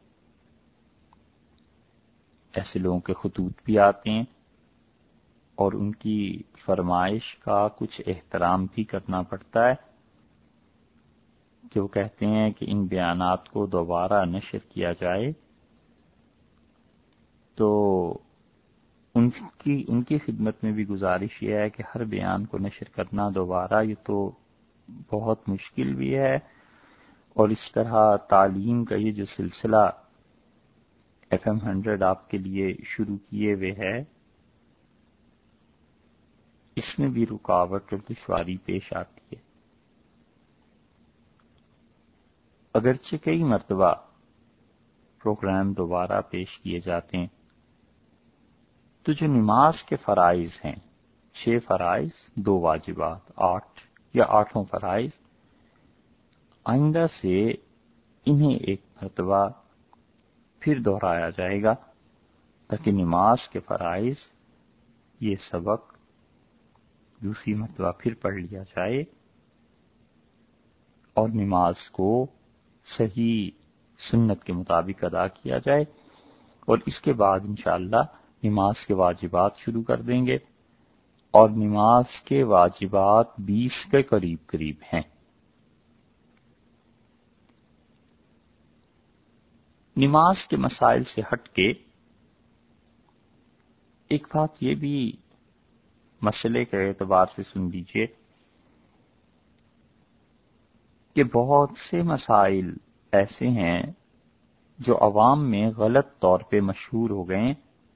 ایسے لوگوں کے خطوط بھی آتے ہیں اور ان کی فرمائش کا کچھ احترام بھی کرنا پڑتا ہے کہ وہ کہتے ہیں کہ ان بیانات کو دوبارہ نشر کیا جائے، تو ان کی ان کی خدمت میں بھی گزارش یہ ہے کہ ہر بیان کو نشر کرنا دوبارہ یہ تو بہت مشکل بھی ہے، اور اس طرح تعلیم کا یہ جو سلسلہ ایف ایم ہنڈریڈ آپ کے لیے شروع کیے ہوئے ہے اس میں بھی رکاوٹ اور دشواری پیش آتی ہے۔ اگرچہ کئی مرتبہ پروگرام دوبارہ پیش کیے جاتے ہیں، تو جو نماز کے فرائض ہیں، چھ فرائض دو واجبات، آٹھ یا آٹھوں فرائض، آئندہ سے انہیں ایک مرتبہ پھر دہرایا جائے گا تاکہ نماز کے فرائض یہ سبق دوسری مرتبہ پھر پڑھ لیا جائے اور نماز کو صحیح سنت کے مطابق ادا کیا جائے، اور اس کے بعد انشاءاللہ نماز کے واجبات شروع کر دیں گے، اور نماز کے واجبات بیس کے قریب قریب ہیں۔ نماز کے مسائل سے ہٹ کے ایک بات یہ بھی مسئلے کے اعتبار سے سن لیجئے کہ بہت سے مسائل ایسے ہیں جو عوام میں غلط طور پہ مشہور ہو گئے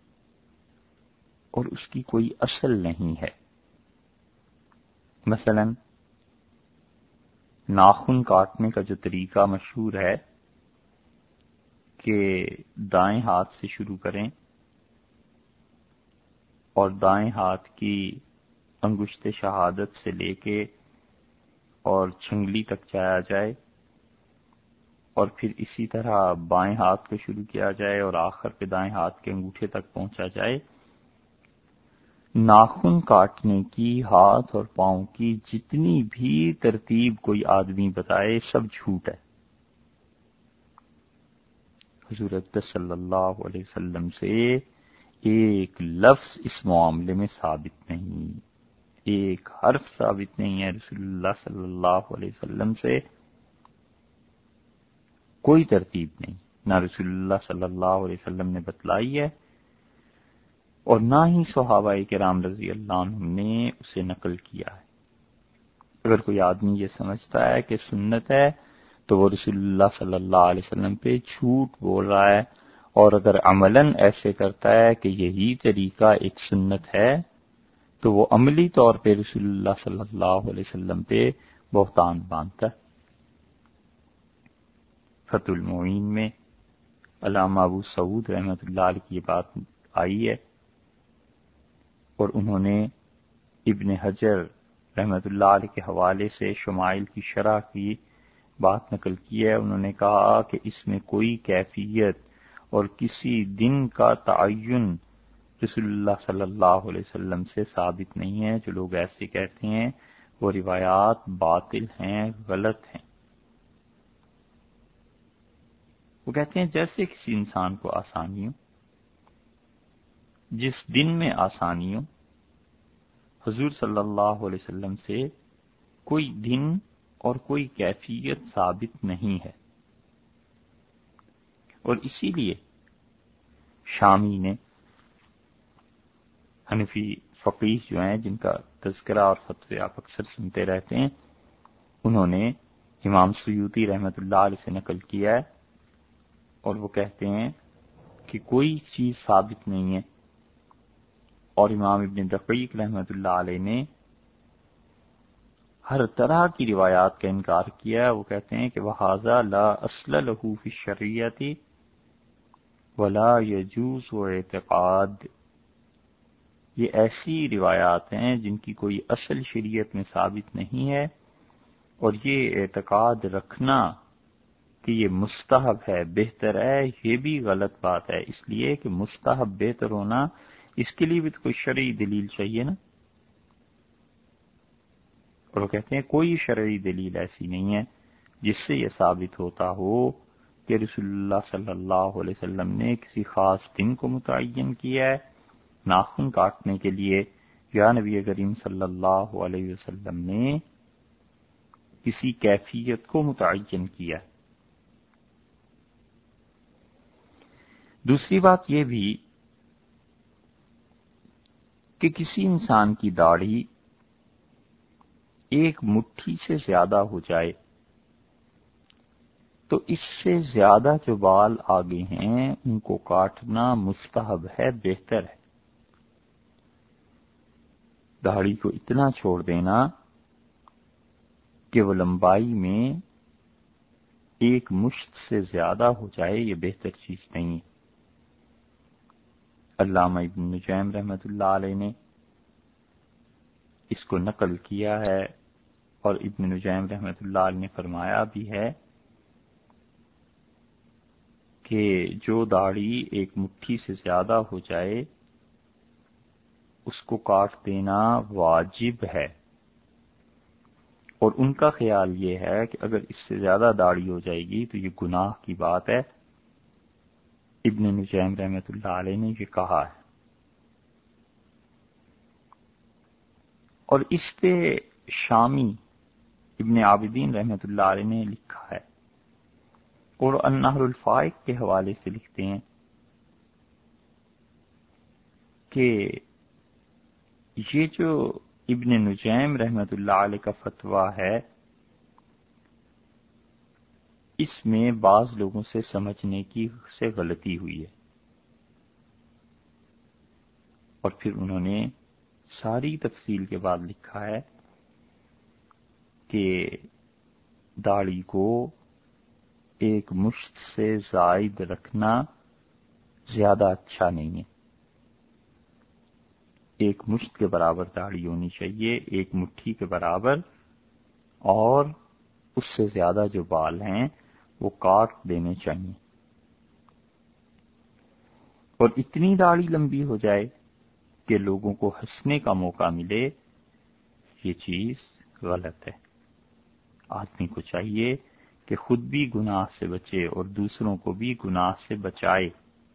اور اس کی کوئی اصل نہیں ہے۔ مثلا ناخن کاٹنے کا جو طریقہ مشہور ہے کہ دائیں ہاتھ سے شروع کریں اور دائیں ہاتھ کی انگشت شہادت سے لے کے اور چھنگلی تک جایا جائے، اور پھر اسی طرح بائیں ہاتھ کو شروع کیا جائے اور آخر پہ دائیں ہاتھ کے انگوٹھے تک پہنچا جائے۔ ناخن کاٹنے کی ہاتھ اور پاؤں کی جتنی بھی ترتیب کوئی آدمی بتائے سب جھوٹ ہے۔ حضور اقدس صلی اللہ علیہ وسلم سے ایک لفظ اس معاملے میں ثابت نہیں، ایک حرف ثابت نہیں ہے رسول اللہ صلی اللہ علیہ وسلم سے، کوئی ترتیب نہیں، نہ رسول اللہ صلی اللہ علیہ وسلم نے بتلائی ہے اور نہ ہی صحابہ کرام رضی اللہ عنہم نے اسے نقل کیا ہے۔ اگر کوئی آدمی یہ سمجھتا ہے کہ سنت ہے تو وہ رسول اللہ صلی اللہ علیہ وسلم پہ جھوٹ بول رہا ہے، اور اگر عملاً ایسے کرتا ہے کہ یہی طریقہ ایک سنت ہے تو وہ عملی طور پہ رسول اللہ صلی اللہ علیہ وسلم پہ بہتان باندھتا ہے۔ فتح المعین میں علامہ ابو سعود رحمۃ اللہ علیہ کی یہ بات آئی ہے، اور انہوں نے ابن حجر رحمۃ اللہ علیہ کے حوالے سے شمائل کی شرح کی بات نقل کی ہے۔ انہوں نے کہا کہ اس میں کوئی کیفیت اور کسی دن کا تعین رسول اللہ صلی اللہ علیہ وسلم سے ثابت نہیں ہے۔ جو لوگ ایسے کہتے ہیں وہ روایات باطل ہیں، غلط ہیں۔ وہ کہتے ہیں جیسے کسی انسان کو آسانی ہو، جس دن میں آسانی ہو، حضور صلی اللہ علیہ وسلم سے کوئی دن اور کوئی کیفیت ثابت نہیں ہے، اور اسی لیے شامی نے، حنفی فقیہ جو ہیں جن کا تذکرہ اور فتوے آپ اکثر سنتے رہتے ہیں، انہوں نے امام سیوطی رحمۃ اللہ علیہ سے نقل کیا ہے، اور وہ کہتے ہیں کہ کوئی چیز ثابت نہیں ہے، اور امام ابن دقیق رحمۃ اللہ علیہ نے ہر طرح کی روایات کا انکار کیا ہے۔ وہ کہتے ہیں کہ وَهَذَا لَا أَصْلَ لَهُ فِي الشَّرِيعَةِ وَلَا يَجُوزُ اعْتِقَادٌ، یہ ایسی روایات ہیں جن کی کوئی اصل شریعت میں ثابت نہیں ہے، اور یہ اعتقاد رکھنا کہ یہ مستحب ہے، بہتر ہے، یہ بھی غلط بات ہے، اس لیے کہ مستحب بہتر ہونا اس کے لیے بھی تو کوئی شرعی دلیل چاہیے نا۔ اور وہ کہتے ہیں کوئی شرعی دلیل ایسی نہیں ہے جس سے یہ ثابت ہوتا ہو کہ رسول اللہ صلی اللہ علیہ وسلم نے کسی خاص دن کو متعین کیا ہے ناخن کاٹنے کے لیے، یا نبی کریم صلی اللہ علیہ وسلم نے کسی کیفیت کو متعین کیا۔ دوسری بات یہ بھی کہ کسی انسان کی داڑھی ایک مٹھی سے زیادہ ہو جائے تو اس سے زیادہ جو بال آگے ہیں ان کو کاٹنا مستحب ہے، بہتر ہے۔ داڑھی کو اتنا چھوڑ دینا کہ وہ لمبائی میں ایک مشت سے زیادہ ہو جائے یہ بہتر چیز نہیں ہے۔ علامہ ابن نجیم رحمۃ اللہ علیہ نے اس کو نقل کیا ہے، اور ابن نجیم رحمۃ اللہ علیہ نے فرمایا بھی ہے کہ جو داڑھی ایک مٹھی سے زیادہ ہو جائے اس کو کاٹ دینا واجب ہے، اور ان کا خیال یہ ہے کہ اگر اس سے زیادہ داڑھی ہو جائے گی تو یہ گناہ کی بات ہے۔ ابن نجیم رحمۃ اللہ علیہ نے یہ کہا ہے، اور اس پہ شامی ابن عابدین رحمۃ اللہ علیہ نے لکھا ہے، اور النہر الفائق کے حوالے سے لکھتے ہیں کہ یہ جو ابن نجیم رحمۃ اللہ علیہ کا فتویٰ ہے اس میں بعض لوگوں سے سمجھنے کی سے غلطی ہوئی ہے، اور پھر انہوں نے ساری تفصیل کے بعد لکھا ہے کہ داڑھی کو ایک مشت سے زائد رکھنا زیادہ اچھا نہیں ہے۔ ایک مشت کے برابر داڑھی ہونی چاہیے، ایک مٹھی کے برابر، اور اس سے زیادہ جو بال ہیں وہ کاٹ دینے چاہیے، اور اتنی داڑھی لمبی ہو جائے کہ لوگوں کو ہنسنے کا موقع ملے، یہ چیز غلط ہے۔ آدمی کو چاہیے کہ خود بھی گناہ سے بچے اور دوسروں کو بھی گناہ سے بچائے۔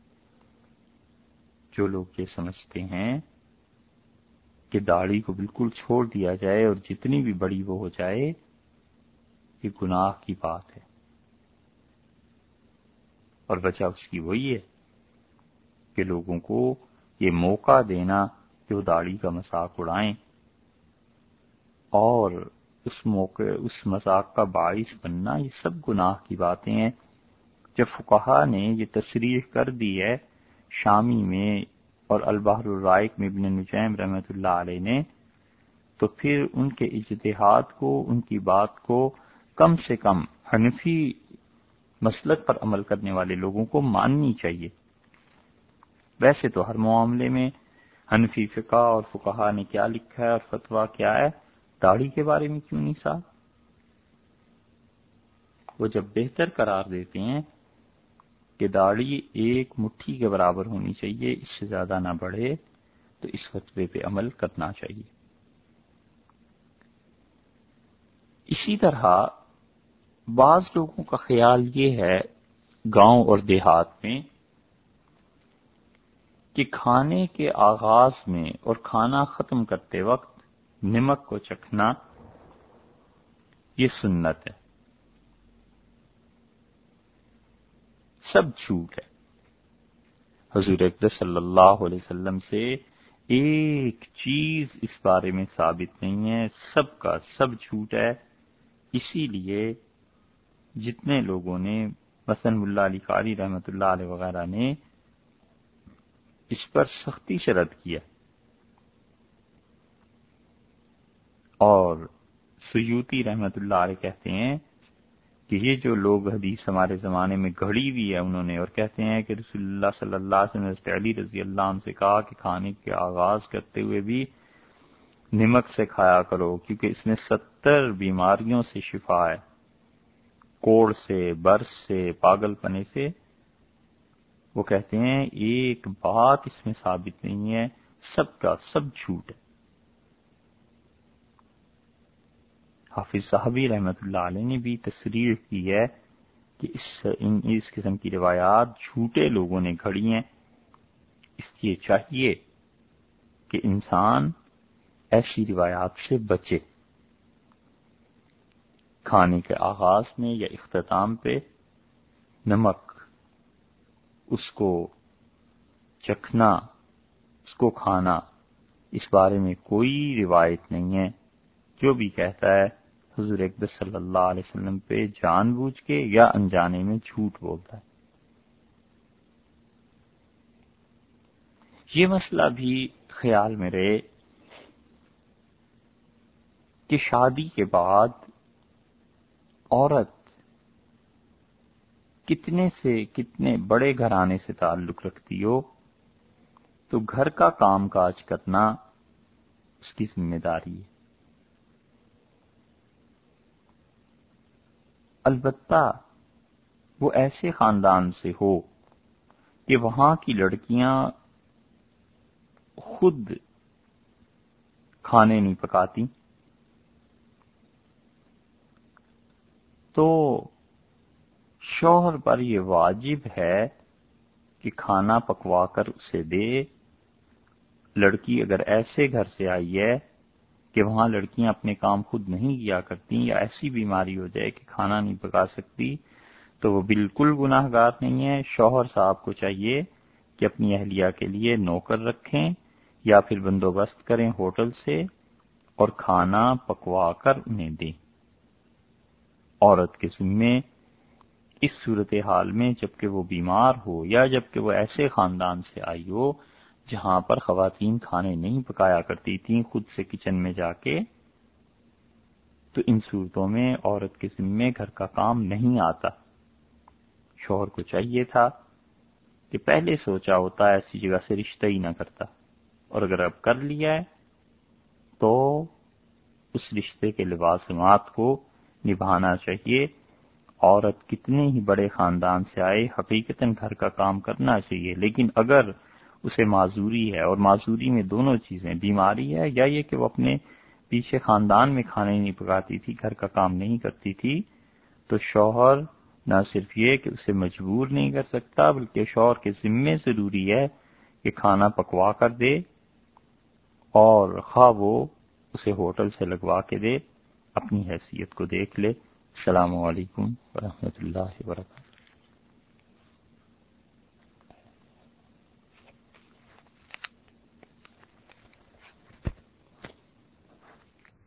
جو لوگ یہ سمجھتے ہیں کہ داڑھی کو بالکل چھوڑ دیا جائے اور جتنی بھی بڑی وہ ہو جائے، یہ گناہ کی بات ہے، اور وجہ اس کی وہی ہے کہ لوگوں کو یہ موقع دینا کہ وہ داڑھی کا مذاق اڑائیں، اور اس موقع اس مذاق کا باعث بننا، یہ سب گناہ کی باتیں ہیں۔ جب فقہا نے یہ تصریح کر دی ہے شامی میں اور البحر الرائق میں ابن نجیم رحمۃ اللہ علیہ نے، تو پھر ان کے اجتہاد کو، ان کی بات کو کم سے کم حنفی مسلک پر عمل کرنے والے لوگوں کو ماننی چاہیے۔ ویسے تو ہر معاملے میں حنفی فقہ اور فقہا نے کیا لکھا ہے اور فتویٰ کیا ہے، داڑھی کے بارے میں کیوں نہیں صاحب؟ وہ جب بہتر قرار دیتے ہیں کہ داڑھی ایک مٹھی کے برابر ہونی چاہیے، اس سے زیادہ نہ بڑھے، تو اس فتوے پہ عمل کرنا چاہیے۔ اسی طرح بعض لوگوں کا خیال یہ ہے گاؤں اور دیہات میں کہ کھانے کے آغاز میں اور کھانا ختم کرتے وقت نمک کو چکھنا یہ سنت ہے۔ سب جھوٹ ہے۔ حضور اقدس صلی اللہ علیہ وسلم سے ایک چیز اس بارے میں ثابت نہیں ہے، سب کا سب جھوٹ ہے۔ اسی لیے جتنے لوگوں نے مثلا ملا علی قاری رحمۃ اللہ علیہ وغیرہ نے اس پر سختی سے رد کیا، اور سیوطی رحمۃ اللہ علیہ کہتے ہیں کہ یہ جو لوگ حدیث ہمارے زمانے میں گھڑی ہوئی ہے انہوں نے، اور کہتے ہیں کہ رسول اللہ صلی اللہ علیہ وسلم نے علی رضی اللہ عنہ سے کہا کہ کھانے کے آغاز کرتے ہوئے بھی نمک سے کھایا کرو، کیونکہ اس میں ستر بیماریوں سے شفا ہے، کوڑ سے، برس سے، پاگل پنے سے۔ وہ کہتے ہیں ایک بات اس میں ثابت نہیں ہے، سب کا سب جھوٹ ہے۔ حافظ صحابی رحمۃ اللہ علیہ نے بھی تصریح کی ہے کہ اس ان اس قسم کی روایات جھوٹے لوگوں نے گھڑی ہیں، اس لیے چاہیے کہ انسان ایسی روایات سے بچے۔ کھانے کے آغاز میں یا اختتام پہ نمک، اس کو چکھنا، اس کو کھانا، اس بارے میں کوئی روایت نہیں ہے۔ جو بھی کہتا ہے حضور اقدس صلی اللہ علیہ وسلم پہ جان بوجھ کے یا انجانے میں جھوٹ بولتا ہے۔ یہ مسئلہ بھی خیال میں رہے کہ شادی کے بعد عورت کتنے سے کتنے بڑے گھرانے سے تعلق رکھتی ہو تو گھر کا کام کاج کرنا اس کی ذمہ داری ہے۔ البتہ وہ ایسے خاندان سے ہو کہ وہاں کی لڑکیاں خود کھانے نہیں پکاتی، تو شوہر پر یہ واجب ہے کہ کھانا پکوا کر اسے دے۔ لڑکی اگر ایسے گھر سے آئی ہے کہ وہاں لڑکیاں اپنے کام خود نہیں کیا کرتی، یا ایسی بیماری ہو جائے کہ کھانا نہیں پکا سکتی، تو وہ بالکل گناہ گار نہیں ہے۔ شوہر صاحب کو چاہیے کہ اپنی اہلیہ کے لیے نوکر رکھیں یا پھر بندوبست کریں ہوٹل سے، اور کھانا پکوا کر انہیں دیں۔ عورت کے ذمے اس صورتحال میں جبکہ وہ بیمار ہو یا جبکہ وہ ایسے خاندان سے آئی ہو جہاں پر خواتین کھانے نہیں پکایا کرتی تھیں خود سے کچن میں جا کے، تو ان صورتوں میں عورت کے ذمے گھر کا کام نہیں آتا۔ شوہر کو چاہیے تھا کہ پہلے سوچا ہوتا ایسی جگہ سے رشتہ ہی نہ کرتا، اور اگر اب کر لیا ہے تو اس رشتے کے لوازمات کو نبھانا چاہیے۔ عورت کتنے ہی بڑے خاندان سے آئے حقیقتاً گھر کا کام کرنا چاہیے، لیکن اگر اسے معذوری ہے، اور معذوری میں دونوں چیزیں، بیماری ہے یا یہ کہ وہ اپنے پیچھے خاندان میں کھانے نہیں پکاتی تھی، گھر کا کام نہیں کرتی تھی، تو شوہر نہ صرف یہ کہ اسے مجبور نہیں کر سکتا بلکہ شوہر کے ذمے ضروری ہے کہ کھانا پکوا کر دے، اور خواہ وہ اسے ہوٹل سے لگوا کے دے، اپنی حیثیت کو دیکھ لے۔ السلام علیکم ورحمۃ اللہ وبرکاتہ۔